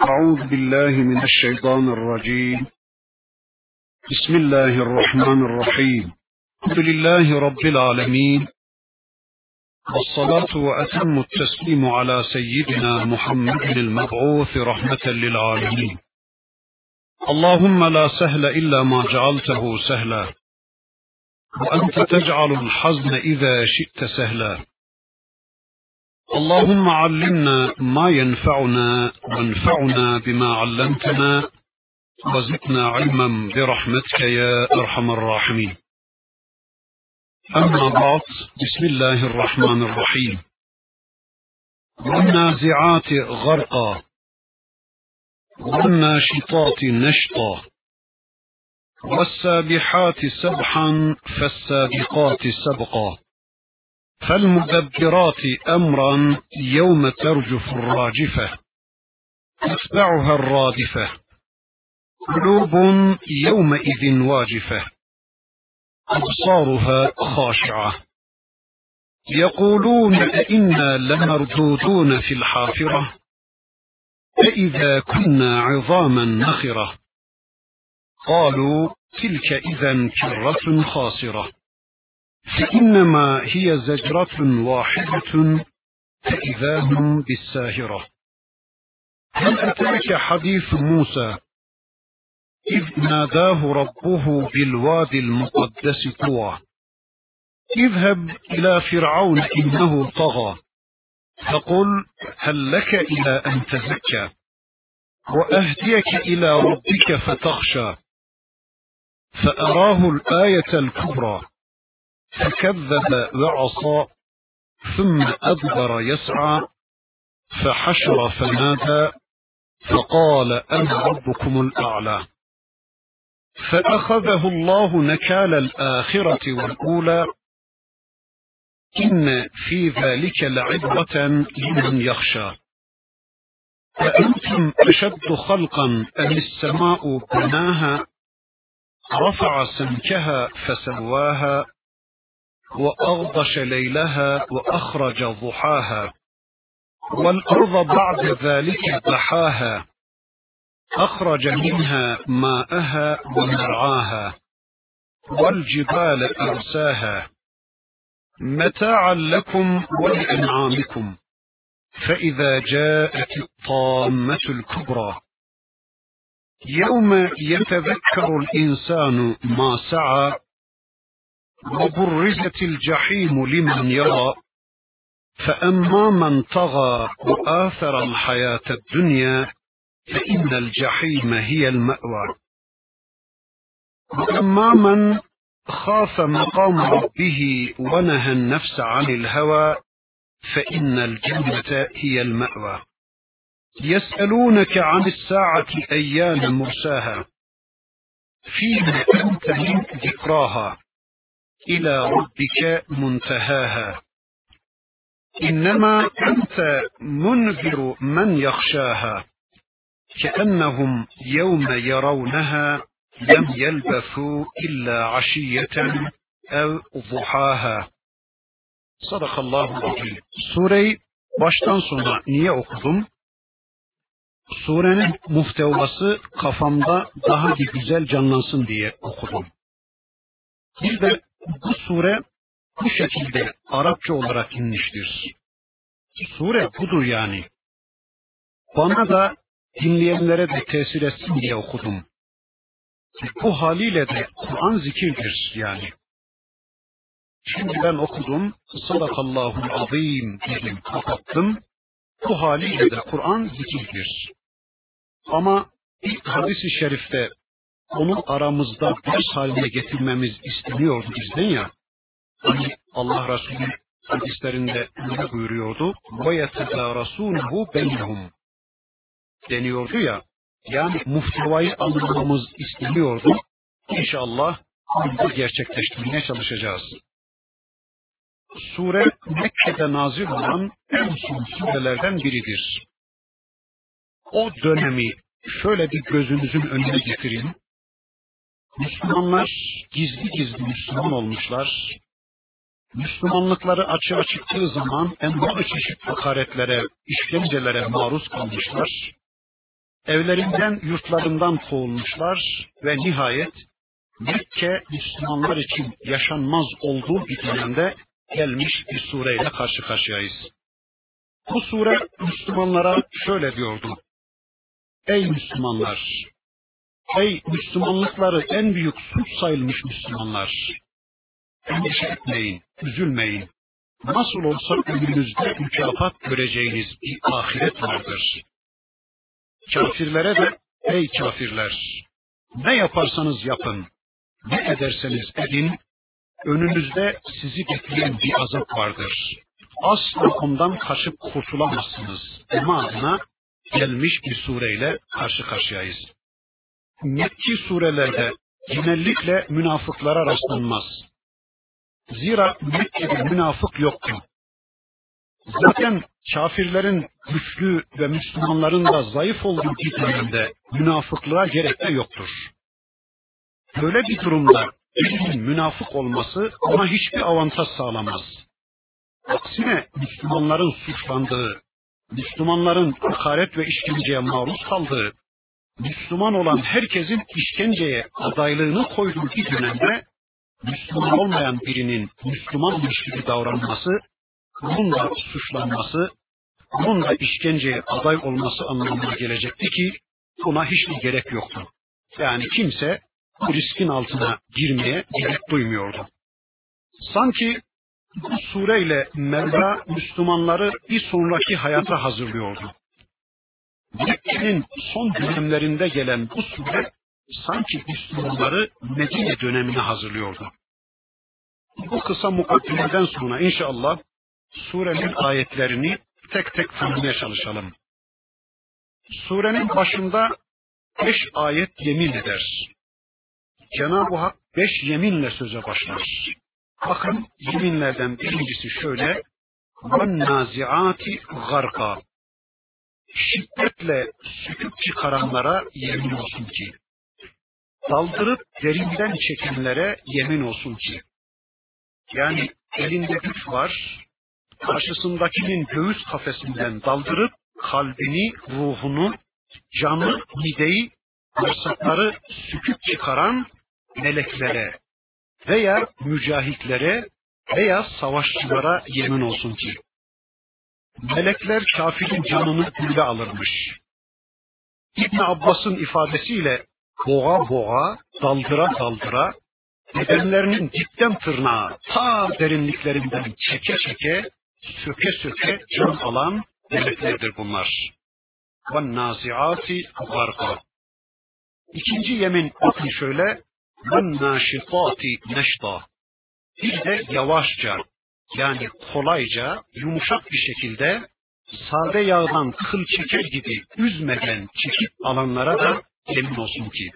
أعوذ بالله من الشيطان الرجيم. بسم الله الرحمن الرحيم. الحمد لله رب العالمين، والصلاة وأتم التسليم على سيدنا محمد المبعوث رحمة للعالمين. اللهم لا سهل إلا ما جعلته سهلا، وأنت تجعل الحزن إذا شئت سهلا. اللهم علمنا ما ينفعنا وانفعنا بما علمتنا وزدنا علما برحمتك يا أرحم الراحمين. أما بعد، بسم الله الرحمن الرحيم. والنازعات غرقا والناشطات نشطا والسابحات سبحا فالسابقات سبقا فالمدبرات أمرا يوم ترجف الراجفة تتبعها الرادفة قلوب يومئذ واجفة أبصارها خاشعة يقولون أئنا لمردودون في الحافرة أئذا كنا عظاما نخرة قالوا تلك إذا كرة خاسرة فإنما هي زجرة واحدة فإذا هم بالساهرة. هل أتاك حديث موسى إذ ناداه ربه بالوادي المقدس طوى اذهب إلى فرعون إنه طغى فقل هل لك إلى أن تزكى وأهديك إلى ربك فتخشى فأراه الآية الكبرى فكذب وعصى ثم أدبر يسعى فحشر فنادى فقال أنا ربكم الأعلى فأخذه الله نكال الآخرة والأولى إن في ذلك لعبرة لمن يخشى. أأنتم أشد خلقا أم السماء بناها رفع سمكها فسواها وأغطش ليلها وأخرج ضحاها والأرض بعد ذلك دحاها أخرج منها ماءها ومرعاها والجبال أرساها متاعا لكم ولأنعامكم فإذا جاءت الطامة الكبرى يوم يتذكر الإنسان ما سعى وبرزت الجحيم لمن يرى فأما من طغى وآثر الحياة الدنيا فإن الجحيم هي المأوى وأما من خاف مقام ربه ونهى النفس عن الهوى فإن الجنة هي المأوى. يسألونك عن الساعة أيان مرساها فيما أنت من ذكراها إلى ربك منتهاها إنما أنت منذر من يخشاها كأنهم يوم يرونها لم يلبثوا إلا عشية أو ضحاها. Sadakallahu azim. Sureyi baştan sona niye okudum? Surenin muhtevası kafamda daha bir güzel canlansın diye okudum. Bir de bu sure bu şekilde Arapça olarak inmiştir. Sure budur yani. Bana da dinleyenlere de tesir etsin diye okudum. Bu haliyle de Kur'an zikirdir yani. Şimdi ben okudum, Sadakallahul azim dedim, kapattım. Bu haliyle de Kur'an zikirdir. Ama ilk hadis-i şerifte onu aramızda ders haline getirmemiz isteniyordu bizden ya. Hani Allah Resulü hadislerinde ne buyuruyordu? وَيَتَدَارَسُونَهُ بَيْنَهُمْ deniyordu ya. Yani muhtevayı anlamamız isteniyordu. İnşallah bunu da gerçekleştirmeye çalışacağız. Sure Mekke'de nazil olan en son surelerden biridir. O dönemi şöyle bir gözünüzün önüne getirin. Müslümanlar gizli gizli Müslüman olmuşlar. Müslümanlıkları açığa çıktığı zaman envai çeşit hakaretlere, işkencelere maruz kalmışlar. evlerinden, yurtlarından kovulmuşlar ve nihayet Mekke Müslümanlar için yaşanmaz olduğu bir dönemde gelmiş bir sureyle karşı karşıyayız. Bu sure Müslümanlara şöyle diyordu: Ey Müslümanlar! Ey Müslümanlıkları en büyük suç sayılmış Müslümanlar! Endişe etmeyin, üzülmeyin. Nasıl olsa önünüzde mükafat göreceğiniz bir ahiret vardır. Kafirlere de, ey kafirler! Ne yaparsanız yapın, ne ederseniz edin, önünüzde sizi bekleyen bir azap vardır. Asla ondan kaçıp kurtulamazsınız. Ama adına gelmiş bir sureyle karşı karşıyayız. Mekki surelerde genellikle münafıklara rastlanmaz. Zira Mekke'de münafık yoktu. Zaten kafirlerin güçlü ve Müslümanların da zayıf olduğu bir dönemde münafıklığa gerek de yoktur. Böyle bir durumda birinin münafık olması ona hiçbir avantaj sağlamaz. Aksine Müslümanların suçlandığı, Müslümanların hakaret ve işkenceye maruz kaldığı, Müslüman olan herkesin işkenceye adaylığını koyduğu bir dönemde Müslüman olmayan birinin Müslümanmış gibi davranması, bunun da suçlanması, bunun da işkenceye aday olması anlamına gelecekti ki buna hiçbir gerek yoktu. Yani kimse bu riskin altına girmeye gerek duymuyordu. Sanki bu sureyle Mevla Müslümanları bir sonraki hayata hazırlıyordu. Mekke'nin son dönemlerinde gelen bu sure sanki Müslümanları Medine dönemine hazırlıyordu. Bu kısa mukaddimeden sonra inşallah surenin ayetlerini tek tek tanımaya çalışalım. Surenin başında 5 ayet yemin eder. Cenab-ı Hak 5 yeminle söze başlar. Bakın yeminlerden birincisi şöyle: وَالنَّازِعَاتِ غَرْقًا. Şiddetle söküp çıkaranlara yemin olsun ki, daldırıp derinden çekenlere yemin olsun ki. Yani elinde güç var, karşısındakinin göğüs kafesinden daldırıp kalbini, ruhunu, canı, mideyi, bağırsakları söküp çıkaran meleklere veya mücahitlere veya savaşçılara yemin olsun ki. Melekler kafirin canını gülle alırmış. İbn Abbas'ın ifadesiyle boğa boğa, daldıra daldıra, bedenlerinin dipten tırnağa ta derinliklerinden çeke çeke, söke söke can alan meleklerdir bunlar. وَالنَّازِعَاتِ غَرْقًا. İkinci yemin bakın şöyle: وَالنَّاشِطَاتِ نَشْطًا. Bir de yavaşça, yani kolayca, yumuşak bir şekilde sade yağdan kıl çeker gibi üzmeden çekip alanlara da yemin olsun ki.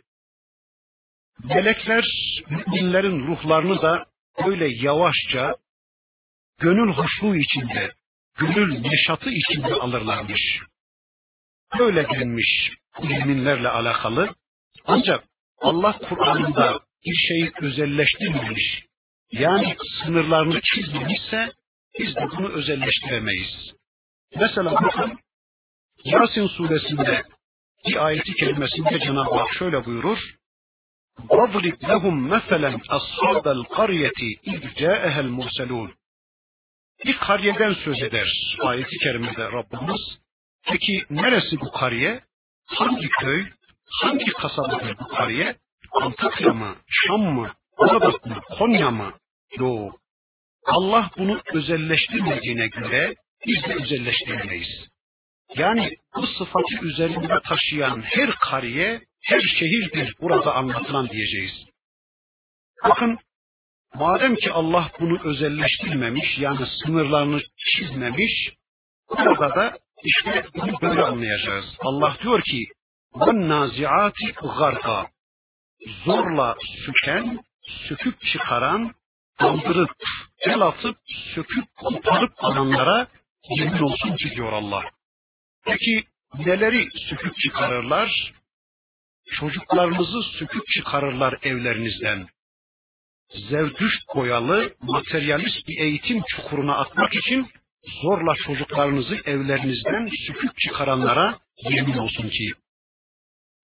Melekler müminlerin ruhlarını da böyle yavaşça, gönül hoşluğu içinde, gönül neşatı içinde alırlarmış. Böyle denmiş bu yeminlerle alakalı. Ancak Allah Kur'an'ında bir şeyi özelleştirmemiş, yani sınırlarını çizmemişse biz de bunu özelleştiremeyiz. Mesela bakın Yasin suresinde bir ayeti kerimesinde Cenab-ı Hak şöyle buyurur: وَضْرِبْ لَهُمْ مَثَلًا أَصْحَابَ الْقَرْيَةِ اِذْ جَاءَهَا الْمُرْسَلُونَ. Bir karyeden söz eder ayeti kerimede Rabbimiz. Peki neresi bu kariye? Hangi köy, hangi kasabadır bu kariye? Antakya mı, Şam mı, Bağdat mı, Konya mı? Yok. Allah bunu özelleştirmediğine göre biz de özelleştiremeyiz. Yani bu sıfatı üzerinde taşıyan her kariye, her şehirdir burada anlatılan diyeceğiz. Bakın, madem ki Allah bunu özelleştirmemiş, yani sınırlarını çizmemiş, burada da işte bunu böyle anlayacağız. Allah diyor ki, وَالنَّازِعَاتِ غَرْقًا. Zorla söken, söküp çıkaran, daldırıp, el atıp, söküp, koparıp alanlara yemin olsun ki diyor Allah. Peki neleri söküp çıkarırlar? Çocuklarınızı söküp çıkarırlar evlerinizden. Zerdüşt boyalı, materyalist bir eğitim çukuruna atmak için zorla çocuklarınızı evlerinizden söküp çıkaranlara yemin olsun ki.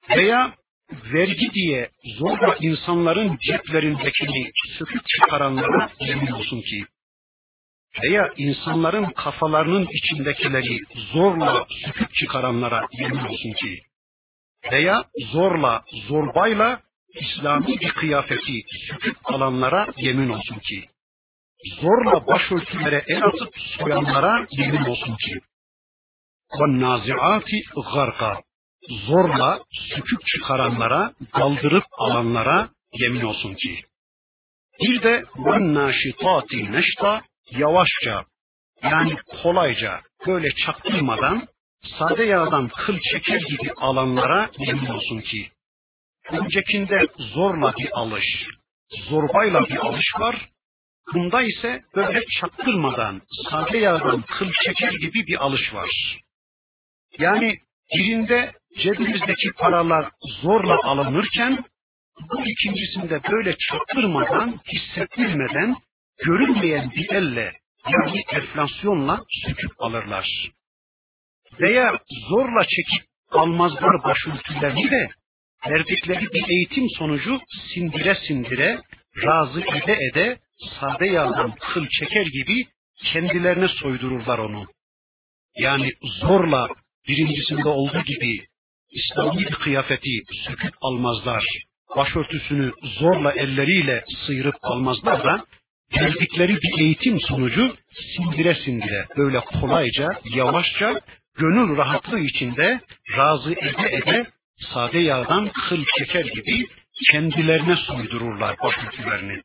veya vergi diye zorla insanların ceplerindekini söküp çıkaranlara yemin olsun ki, veya insanların kafalarının içindekileri zorla söküp çıkaranlara yemin olsun ki, veya zorla, zorbayla İslami bir kıyafeti söküp alanlara yemin olsun ki, zorla başörtülere el atıp soyanlara yemin olsun ki, وَالنَّازِعَاتِ غَرْقًا zorla söküp çıkaranlara, kaldırıp alanlara yemin olsun ki. Bir de وَالنَّاشِطَاتِ نَشْطًا yavaşça, yani kolayca, böyle çaktırmadan, sade yağdan kıl çeker gibi alanlara yemin olsun ki. Öncekinde zorla bir alış, zorbayla bir alış var. Bunda ise böyle çaktırmadan, sade yağdan kıl çeker gibi bir alış var. Yani birinde cebimizdeki paralar zorla alınırken, bu ikincisinde böyle çaktırmadan, hissettirmeden, görünmeyen bir elle, yani enflasyonla söküp alırlar. Veya zorla çekip almazlar başörtülerini de, verdikleri bir eğitim sonucu sindire sindire, razı ede ede, sade yağdan kıl çeker gibi kendilerine soydururlar onu. Yani zorla birincisinde olduğu gibi İslami bir kıyafeti söküp almazlar, başörtüsünü zorla elleriyle sıyırıp almazlar da, geldikleri bir eğitim sonucu sindire sindire, böyle kolayca, yavaşça, gönül rahatlığı içinde razı ede ede, sade yağdan kıl çeker gibi kendilerine soydururlar başörtülerini.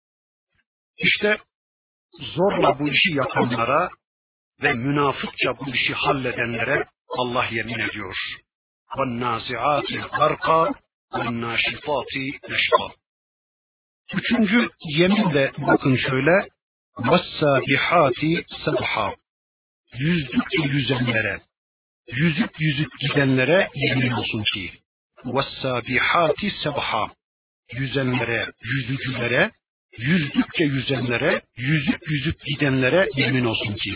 İşte zorla bu işi yapanlara ve münafıkça bu işi halledenlere Allah yemin ediyor. وَالنَّازِعَاتِ غَرْقًا وَالنَّاشِطَاتِ نَشْطًا. Üçüncü yemin de bakın şöyle. وَالسَّابِحَاتِ سَبْحًا yüzdükçe yüzenlere, yüzüp yüzüp gidenlere yemin olsun ki. وَالسَّابِحَاتِ سَبْحًا yüzenlere, yüzücülere, yüzdükçe yüzenlere, yüzüp yüzüp gidenlere yemin olsun ki.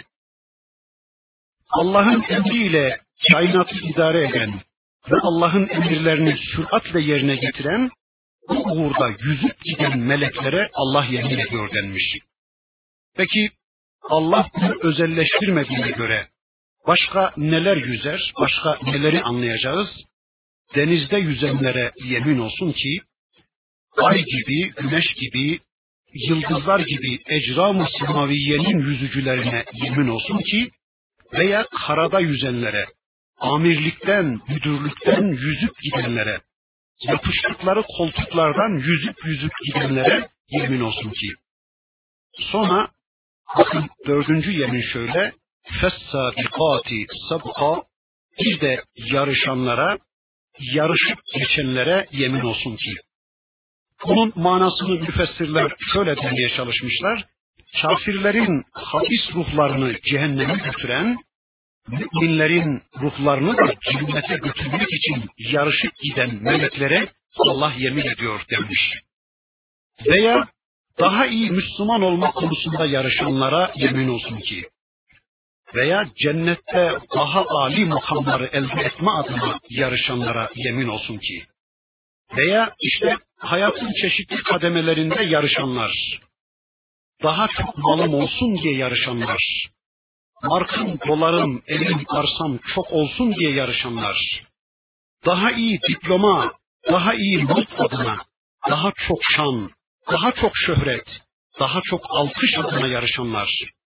Allah'ın emriyle kainatı idare eden ve Allah'ın emirlerini süratle yerine getiren, bu uğurda yüzüp giden meleklere Allah yemin ediyor denmiş. Peki Allah bunu özelleştirmediğine göre başka neler yüzer, başka neleri anlayacağız? Denizde yüzenlere yemin olsun ki, ay gibi, güneş gibi, yıldızlar gibi ecram-ı semaviyenin yüzücülerine yemin olsun ki, veya karada yüzenlere, amirlikten, müdürlükten yüzüp gidenlere, yapıştıkları koltuklardan yüzüp yüzüp gidenlere yemin olsun ki. Sonra bakın dördüncü yemin şöyle, فَالسَّابِقَاتِ سَبْقًا bir de yarışanlara, yarışıp geçenlere yemin olsun ki. Bunun manasını müfessirler şöyle demeye çalışmışlar. Kafirlerin habis ruhlarını cehenneme götüren, müminlerin ruhlarını da cennete götürmek için yarışıp giden meleklere Allah yemin ediyor demiş. Veya daha iyi Müslüman olma konusunda yarışanlara yemin olsun ki. Veya cennette daha âli makamları elde etme adına yarışanlara yemin olsun ki. Veya işte hayatın çeşitli kademelerinde yarışanlar, daha çok malım olsun diye yarışanlar, markım, dolarım, evim, arsam çok olsun diye yarışanlar, daha iyi diploma, daha iyi not adına, daha çok şan, daha çok şöhret, daha çok alkış adına yarışanlar.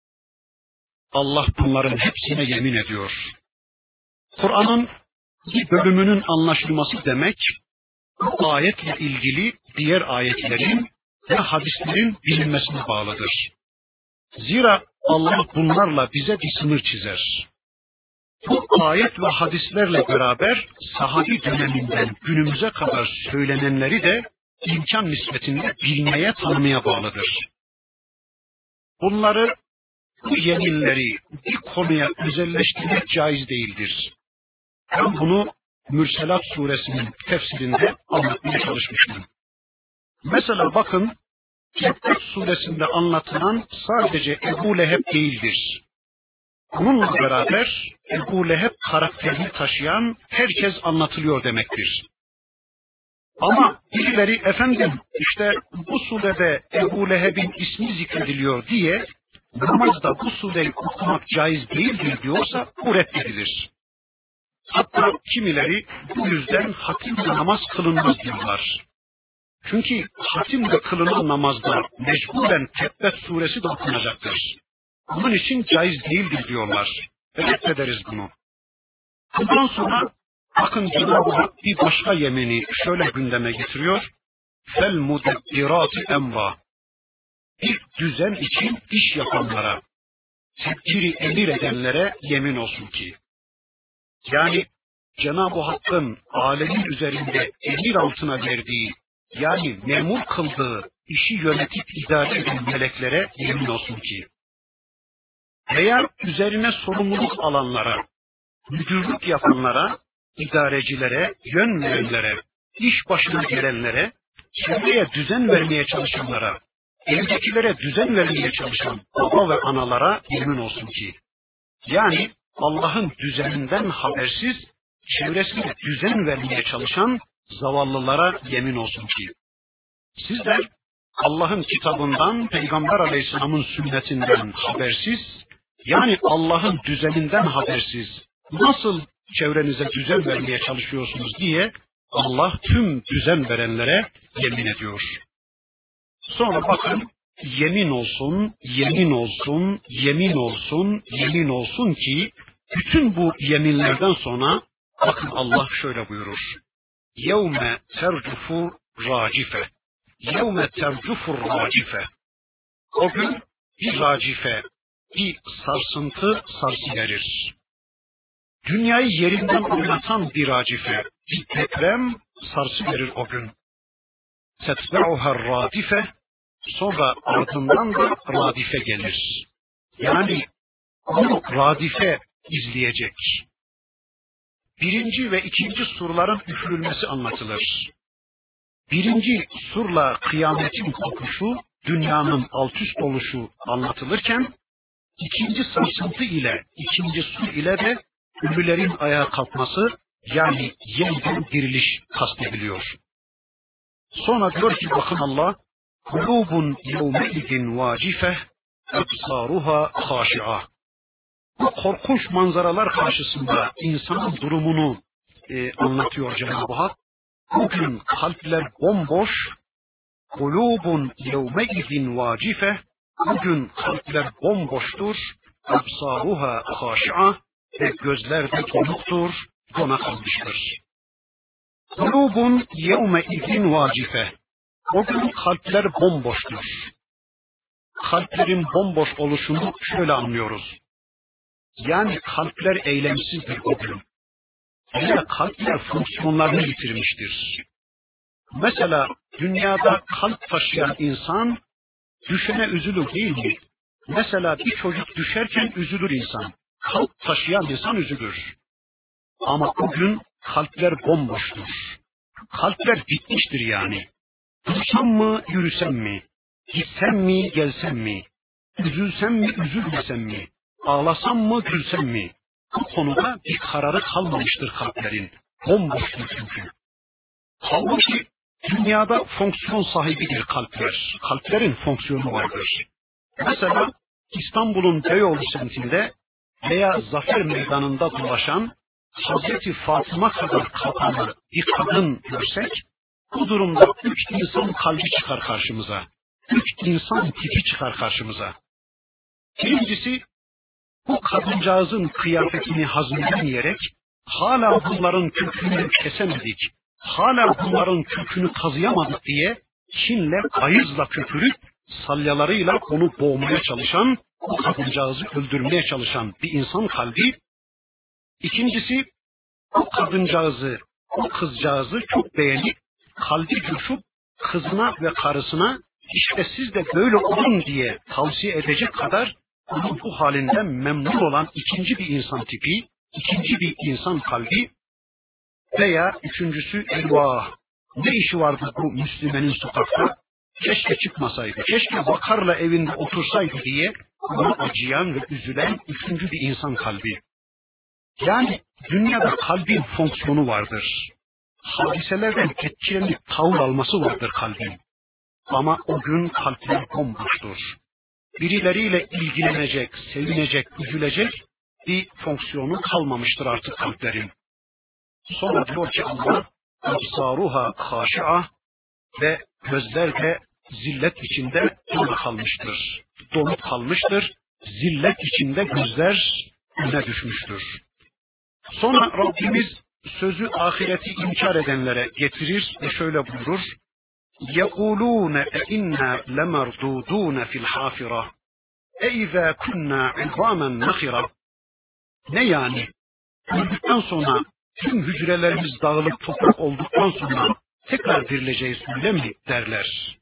Allah bunların hepsine yemin ediyor. Kur'an'ın bir bölümünün anlaşılması demek, bu ayetle ilgili diğer ayetlerin ve hadislerin bilinmesine bağlıdır. Zira Allah bunlarla bize bir sınır çizer. Bu ayet ve hadislerle beraber sahabi döneminden günümüze kadar söylenenleri de imkan nispetinde bilmeye, tanımaya bağlıdır. Bunları, bu yeminleri bir konuya özelleştirmek caiz değildir. Ben bunu Mürselat suresinin tefsirinde anlatmaya çalışmıştım. Mesela bakın, Tebbet suresinde anlatılan sadece Ebu Leheb değildir. Bununla beraber Ebu Leheb karakterini taşıyan herkes anlatılıyor demektir. Ama birileri efendim işte bu surede Ebu Leheb'in ismi zikrediliyor diye namazda bu sureyi okumak caiz değildir diyorsa bu reddedilir. Hatta kimileri bu yüzden hatimle namaz kılınmaz diyorlar. Çünkü hatimle kılınan namazda mecburen Tebbet suresi de okunacaktır. Bunun için caiz değildir diyorlar. Reddederiz bunu. Bundan sonra bakın Cenab-ı Hak bir başka yemini şöyle gündeme getiriyor. Fel mudebbirati emra. Bir düzen için iş yapanlara, tedbiri emir edenlere yemin olsun ki. Yani Cenab-ı Hakk'ın alemin üzerinde emir altına verdiği, yani memur kıldığı işi yönetip idare eden meleklere yemin olsun ki. Veya üzerine sorumluluk alanlara, müdürlük yapanlara, idarecilere, yön verenlere, iş başına gelenlere, çevreye düzen vermeye çalışanlara, evdekilere düzen vermeye çalışan baba ve analara yemin olsun ki. Yani Allah'ın düzeninden habersiz, çevresine düzen vermeye çalışan zavallılara yemin olsun ki. Sizler Allah'ın kitabından, Peygamber Aleyhisselam'ın sünnetinden habersiz, yani Allah'ın düzeninden habersiz, nasıl çevrenize düzen vermeye çalışıyorsunuz diye Allah tüm düzen verenlere yemin ediyor. Sonra bakın, yemin olsun, yemin olsun, yemin olsun, yemin olsun ki bütün bu yeminlerden sonra bakın Allah şöyle buyurur. يَوْمَ تَرْجُفُ رَاجِفَ يَوْمَ تَرْجُفُ الرَّاجِفَ. O gün bir racife, bir sarsıntı sarsıverir. Dünyayı yerinden oynatan bir racife, bir deprem sarsıverir o gün. تَتْبَعُهَا الرَّادِفَ. Sonra ardından da radife gelir. Yani onu radife izleyecek. Birinci ve ikinci surların üfürülmesi anlatılır. Birinci surla kıyametin kopuşu, dünyanın alt üst oluşu anlatılırken, ikinci sarsıntı ile, ikinci sur ile de ölülerin ayağa kalkması, yani yeniden diriliş kastediliyor. Sonra diyor ki bakın Allah, قُلُوبٌ يَوْمَئِذٍ وَاجِفَةٌ أَبْصَارُهَا خَاشِعَةٌ. Bu korkunç manzaralar karşısında insanın durumunu anlatıyor Cenab-ı Hak. Bugün kalpler bomboş, قُلُوبٌ يَوْمَئِذٍ وَاجِفَةٌ. Bugün kalpler bomboştur, أَبْصَارُهَا خَاشِعَةٌ. Ve gözler de donuktur, dona kalmıştır. قُلُوبٌ يَوْمَئِذٍ وَاجِفَةٌ. O gün kalpler bomboştur. Kalplerin bomboş oluşunu şöyle anlıyoruz. Yani kalpler eylemsizdir o gün. Veya kalpler fonksiyonlarını yitirmiştir. Mesela dünyada kalp taşıyan insan düşene üzülür değil mi? Mesela bir çocuk düşerken üzülür insan. Kalp taşıyan insan üzülür. Ama o gün kalpler bomboştur. Kalpler bitmiştir yani. Dursam mı, yürüsem mi? Gitsem mi, gelsem mi? Üzülsem mi, üzülmesem mi? Ağlasam mı, gülsem mi? Bu konuda bir kararı kalmamıştır kalplerin. Bomboştur çünkü. Halbuki dünyada fonksiyon sahibidir kalpler. Kalplerin fonksiyonu vardır. Mesela İstanbul'un Beyoğlu semtinde veya Zafer Meydanı'nda dolaşan Hazreti Fatıma kadar kapalı bir kadın görsek, bu durumda 3 insan kalbi çıkar karşımıza. 3 insan tipi çıkar karşımıza. Birincisi, bu kadıncağızın kıyafetini hazmedemeyerek, hala bunların kökünü kesemedik, hala bunların kökünü kazıyamadık diye kinle, ayızla köpürüp, salyalarıyla onu boğmaya çalışan, o kadıncağızı öldürmeye çalışan bir insan kalbi. İkincisi, o kadıncağızı, o kızcağızı çok beğenip, kalbi coşup kızına ve karısına işte siz de böyle olun diye tavsiye edecek kadar onun bu halinden memnun olan ikinci bir insan tipi, ikinci bir insan kalbi. Veya üçüncüsü eyvah, ne işi vardı bu Müslümenin sokakta, keşke çıkmasaydı, keşke vakarla evinde otursaydı diye ona acıyan ve üzülen üçüncü bir insan kalbi. Yani dünyada kalbin fonksiyonu vardır. hadiselerden etkilenip tavır alması vardır kalbin. Ama o gün kalpler bomboştur. Birileriyle ilgilenecek, sevinecek, üzülecek bir fonksiyonu kalmamıştır artık kalplerin. Sonra diyor ki Allah, absaruha haşi'a ve gözler de zillet içinde donup kalmıştır. Donup kalmıştır, zillet içinde gözler öne düşmüştür. Sonra Rabbimiz sözü ahireti inkar edenlere getirir ve şöyle buyurur. يَقُولُونَ اَاِنَّا لَمَرْدُودُونَ فِي الْحَافِرَةِ اَاِذَا كُنَّا عِظَامًا نَخِرًا. Ne yani? Öldükten sonra tüm hücrelerimiz dağılıp toprak olduktan sonra tekrar dirileceğiz öyle mi derler.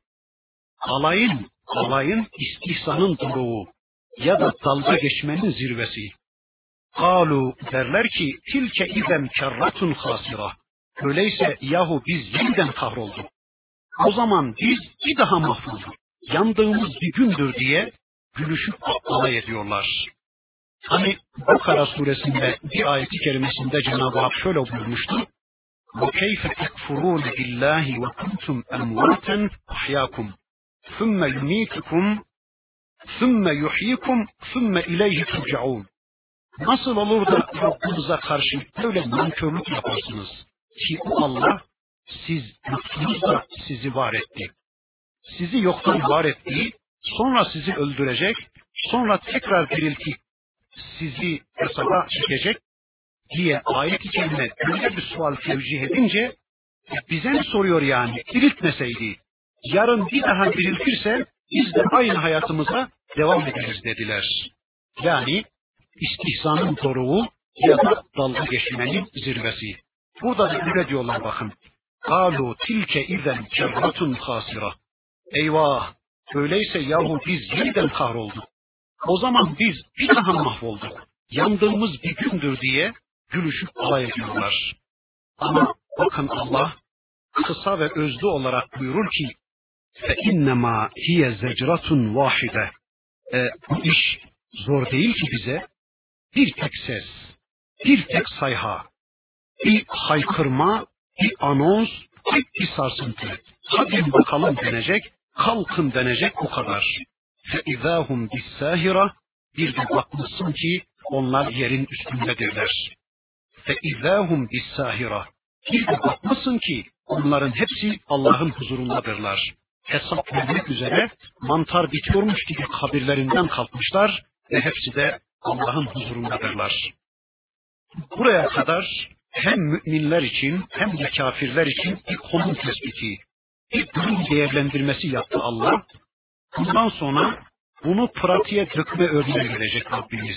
Alayın istihzanın doruğu ya da dalga geçmenin zirvesi. Kalu derler ki tilke izen kerratun hasira. Öyleyse yahu biz yeniden kahrolduk. O zaman biz bir daha mahvolduk. Yandığımız bir gündür diye gülüşüp alay ediyorlar. Hani Bakara suresinde bir ayet-i kerimesinde Cenab-ı Hak şöyle buyurmuştu. وَكَيْفَ تَكْفُرُونَ بِاللّٰهِ وَكُنْتُمْ أَمْوَاتًا أَحْيَاكُمْ ثُمَّ يُمِيتُكُمْ ثُمَّ يُحْيِكُمْ ثُمَّ إِلَيْهِ تُرْجَعُونَ. Nasıl olur da Rabbinize karşı böyle nankörlük yaparsınız ki o Allah siz yoktunuz da sizi var etti. Sizi yoktan var etti, sonra sizi öldürecek, sonra tekrar diriltip sizi hesaba çekecek diye ayet-i kerime böyle bir sual tevcih edince bize ne soruyor yani? Diriltmeseydi, yarın bir daha diriltirse biz de aynı hayatımıza devam ederiz dediler. Yani istihzanın doruğu ya da dalga geçmenin zirvesi. Burada da öyle diyorlar bakın. قَالُوا تِلْكَ اِذَنْ كَرَّةٌ خَاسِرَةٌ. Eyvah! Öyleyse yahu biz yeniden kahrolduk. O zaman biz bir daha mahvolduk. Yandığımız bir gündür diye gülüşüp alay ediyorlar. Ama bakın Allah kısa ve özlü olarak buyurur ki فَاِنَّمَا هِيَ زَجْرَةٌ وَاحِدَةٌ. Bu iş zor değil ki bize. Bir tek ses, bir tek sayha, bir haykırma, bir anons, bir sarsıntı. Hadi bakalım denecek, kalkın denecek o kadar. فَاِذَا هُمْ بِالسَّاهِرَةِ. Bir de bakmışsın ki onlar yerin üstündedirler. فَاِذَا هُمْ بِالسَّاهِرَةِ. Bir de bakmışsın ki onların hepsi Allah'ın huzurundadırlar. Hesap vermek üzere mantar bitiyormuş gibi kabirlerinden kalkmışlar ve hepsi de Allah'ın huzurundadırlar. Buraya kadar hem müminler için hem de kafirler için bir konum tespiti, bir durum değerlendirmesi yaptı Allah. Bundan sonra bunu pratiğe dökme örneği verecek Rabbimiz.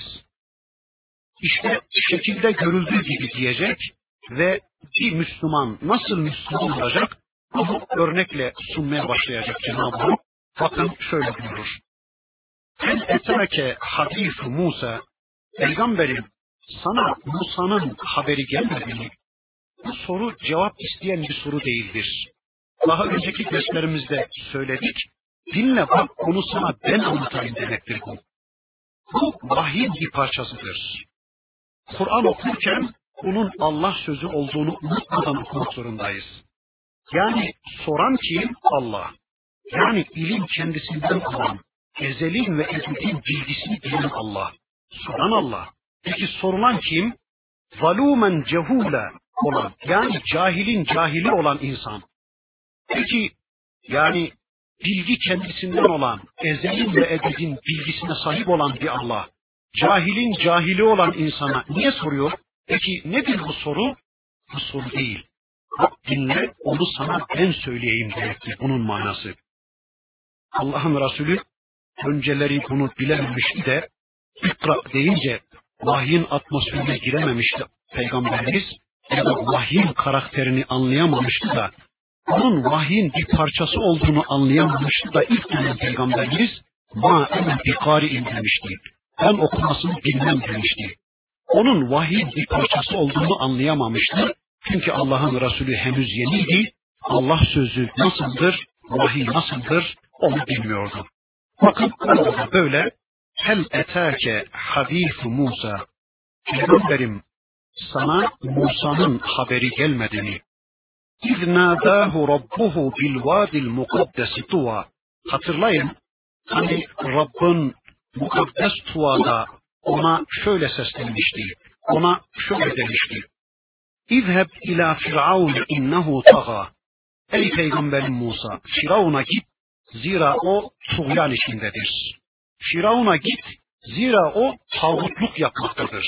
İşte şekilde görüldüğü gibi diyecek ve bir Müslüman nasıl Müslüman olacak bunu örnekle sunmaya başlayacak Cenab-ı Hak. Bakın şöyle buyurur. Hel eteke hadîf-u Musa. Peygamberim sana Musa'nın haberi gelmedi mi? Bu soru cevap isteyen bir soru değildir. Daha önceki derslerimizde söyledik. Dinle bak onu sana ben anlatayım demektir bu. Bu vahyin bir parçasıdır. Kur'an okurken bunun Allah sözü olduğunu unutmadan okumak zorundayız. Yani soran kim? Allah. Yani ilim kendisinden olan, ezelin ve ebedin bilgisini bilen Allah. Soran Allah. Peki sorulan kim? Zalumen cehule olan, yani cahilin cahili olan insan. Peki yani bilgi kendisinden olan, ezelin ve ebedin bilgisine sahip olan bir Allah, cahilin cahili olan insana niye soruyor? Peki nedir bu soru? Bu soru değil. Bak dinle, onu sana ben söyleyeyim demektir bunun manası. Allah'ın Resulü önceleri bunu bilememişti de ikra deyince vahyin atmosferine girememişti Peygamberimiz ya da vahyin karakterini anlayamamıştı da onun vahyin bir parçası olduğunu anlayamamıştı da ilk dönem Peygamberimiz ma ene bikari'in demişti. Ben okumasını bilmem demişti. Onun vahyin bir parçası olduğunu anlayamamıştı. Çünkü Allah'ın Resulü henüz yeniydi. Allah sözü nasıldır, vahiy nasıldır onu bilmiyordu. Bakın burada böyle hel etâke hadîf-u Musa. Peygamberim sana Musa'nın haberi gelmedi mi? اِذْ نَادَاهُ رَبُّهُ بِالْوَادِ الْمُقَدَّسِ طُوَى. Hatırlayın, hani Rabbin mukaddes Tuva'da ona şöyle seslenmişti, ona şöyle demişti. اِذْهَبْ اِلَى فِرْعَوْنَ اِنَّهُ طَغَى. Ey Peygamberim Musa, Firavun'a git, zira o tuğyan içindedir. Firavun'a git, zira o tağutluk yapmaktadır.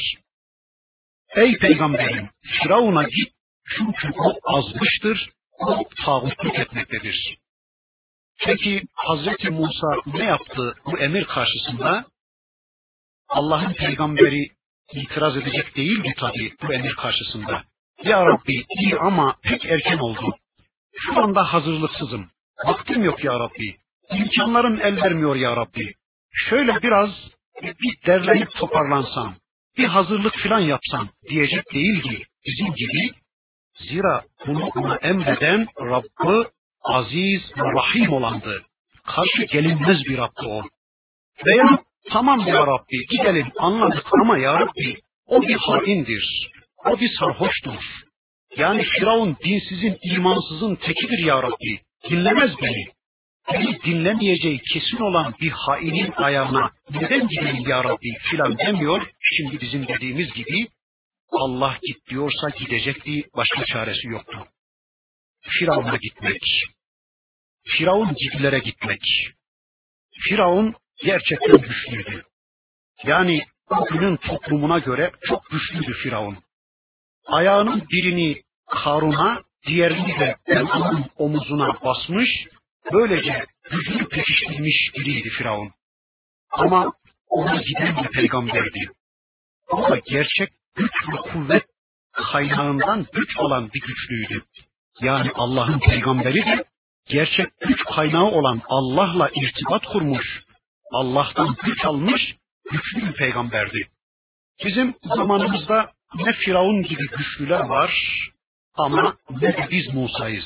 Ey Peygamberim, Firavun'a git, çünkü o azmıştır, o tağutluk etmektedir. Peki Hazreti Musa ne yaptı bu emir karşısında? Allah'ın peygamberi itiraz edecek değildi tabii bu emir karşısında. Ya Rabbi, iyi ama pek erken oldu. Şu anda hazırlıksızım. Vaktim yok ya Rabbi. İmkanlarım el vermiyor ya Rabbi. Şöyle biraz bir derlenip toparlansam, bir hazırlık filan yapsam diyecek değildi bizim gibi. Zira bunu ona emreden Rabbı aziz ve rahim olandı. Karşı gelinmez bir Rabb'di o. Veya tamam ya Rabbi gidelim anladık ama ya Rabbi o bir haindir. O bir sarhoştur. Yani Firavun dinsizin, imansızın tekidir ya Rabbi. Dinlemez beni. Beni dinlemeyeceği kesin olan bir hainin ayağına neden gidelim ya Rabbi filan demiyor. Şimdi bizim dediğimiz gibi Allah git diyorsa gidecekti, başka çaresi yoktu. Firavun'a gitmek. Firavun gibilere gitmek. Firavun gerçekten güçlüydü. Yani o günün toplumuna göre çok güçlüydü Firavun. Ayağının birini Karun'a, diğerini de El'am'ın omuzuna basmış, böylece gücünü pekiştirmiş biriydi Firavun. Ama ona giden bir peygamberdi. O da gerçek güç ve kuvvet kaynağından güç alan bir güçlüydü. Yani Allah'ın peygamberi de gerçek güç kaynağı olan Allah'la irtibat kurmuş, Allah'tan güç almış güçlü bir peygamberdi. Bizim zamanımızda ne Firavun gibi güçlüler var ama ne de biz Musa'yız.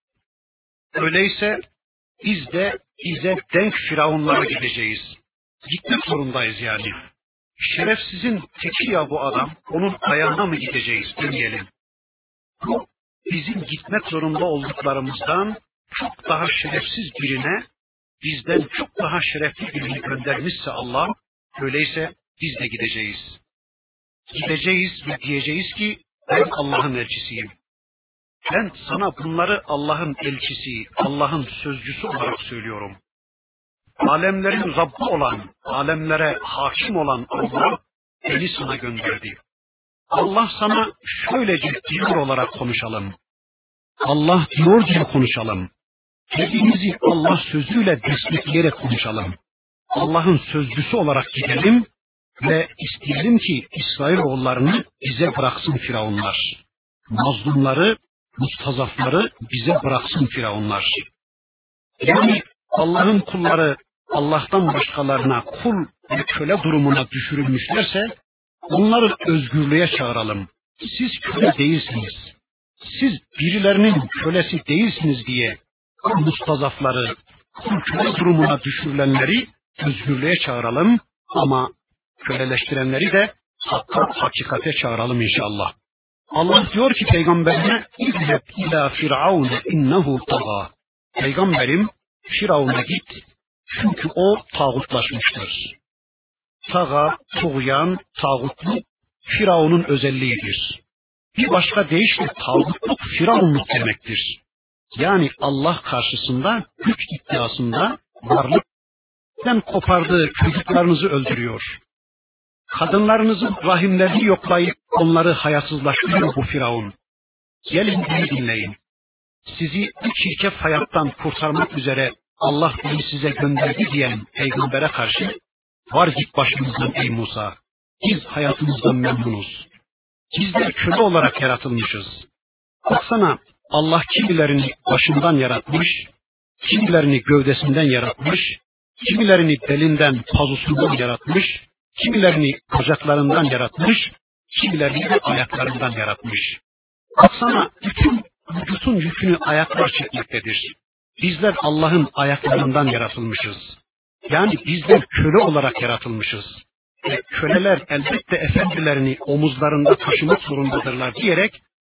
Öyleyse biz de bize denk Firavunlara gideceğiz. Gitmek zorundayız yani. Şerefsizin teki ya bu adam, onun ayağına mı gideceğiz demeyelim. Bu bizim gitmek zorunda olduklarımızdan çok daha şerefsiz birine, bizden çok daha şerefli birini göndermişse Allah, öyleyse biz de gideceğiz. Gideceğiz ve diyeceğiz ki ben Allah'ın elçisiyim. Ben sana bunları Allah'ın elçisi, Allah'ın sözcüsü olarak söylüyorum. Alemlerin Rabbi olan, alemlere hakim olan Allah beni sana gönderdi. Allah sana şöylece diyor olarak konuşalım. Allah diyor diye konuşalım. Hepimizi Allah sözüyle destekleyerek konuşalım. Allah'ın sözcüsü olarak gidelim ve isteyelim ki İsrailoğullarını bize bıraksın Firavunlar. Mazlumları, mustazafları bize bıraksın Firavunlar. Yani Allah'ın kulları Allah'tan başkalarına kul ve köle durumuna düşürülmüşlerse onları özgürlüğe çağıralım. Siz köle değilsiniz. Siz birilerinin kölesi değilsiniz diye o mustazafları, kul köle durumuna düşürülenleri özgürlüğe çağıralım ama köleleştirenleri de hakikate çağıralım inşallah. Allah diyor ki peygamberine İzheb ila firavun innehu taga. Peygamberim Firavun'a git çünkü o tağutlaşmıştır. Taga, tuğyan, tağutluk Firavun'un özelliğidir. Bir başka deyişle tağutluk Firavunluk demektir. Yani Allah karşısında güç iddiasında varlıktan kopardığı çocuklarınızı öldürüyor. Kadınlarınızın rahimlerini yoklayıp onları hayasızlaştırıyor bu Firavun. Gelin beni dinleyin. Sizi bu çirkef hayattan kurtarmak üzere Allah beni size gönderdi diyen peygambere karşı var git başımızdan ey Musa. Biz hayatımızdan memnunuz. Bizler köle olarak yaratılmışız. Baksana Allah kimilerini başından yaratmış, kimilerini gövdesinden yaratmış, kimilerini belinden, pazusundan yaratmış, kimilerini bacaklarından yaratmış, kimilerini de ayaklarından yaratmış. Baksana bütün vücudun yükünü ayaklar çekmektedir. Bizler Allah'ın ayaklarından yaratılmışız. Yani bizler köle olarak yaratılmışız. Ve köleler elbette efendilerini omuzlarında taşımak zorundadırlar diyerek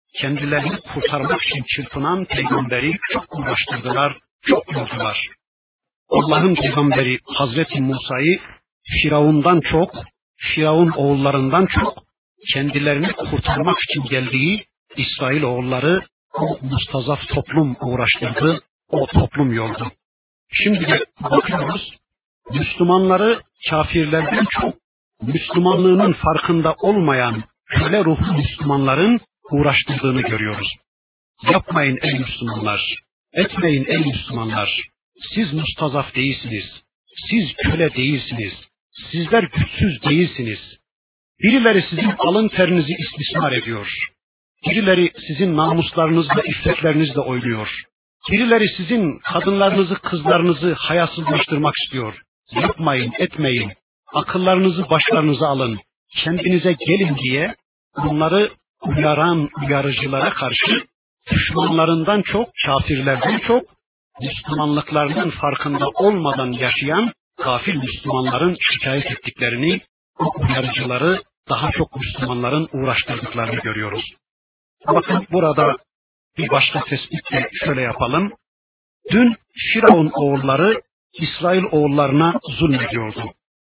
kendilerini kurtarmak için çırpınan peygamberi çok uğraştırdılar, çok yordular. Allah'ın peygamberi Hazreti Musa'yı Firavun'dan çok, Firavun oğullarından çok kendilerini kurtarmak için geldiği İsrail oğulları o mustazaf toplum uğraştırdı, o toplum yordu. Şimdi de bakıyoruz, Müslümanları kafirlerden çok, Müslümanlığının farkında olmayan köle ruhlu Müslümanların uğraştırdığını görüyoruz. Yapmayın ey Müslümanlar, etmeyin ey Müslümanlar. Siz mustazaf değilsiniz, siz köle değilsiniz, sizler güçsüz değilsiniz. Birileri sizin alın terinizi istismar ediyor. Birileri sizin namuslarınızla, iffetlerinizle oynuyor. Birileri sizin kadınlarınızı, kızlarınızı hayasızlaştırmak istiyor. Yapmayın, etmeyin. Akıllarınızı başlarınıza alın. Kendinize gelin diye bunları uyaran uyarıcılara karşı düşmanlarından çok, kafirlerden çok, Müslümanlıklarının farkında olmadan yaşayan gafil Müslümanların şikayet ettiklerini, o uyarıcıları daha çok Müslümanların uğraştırdıklarını görüyoruz. Bakın burada bir başka tespit de şöyle yapalım. Dün Firavun oğulları İsrail oğullarına zulmediyordu.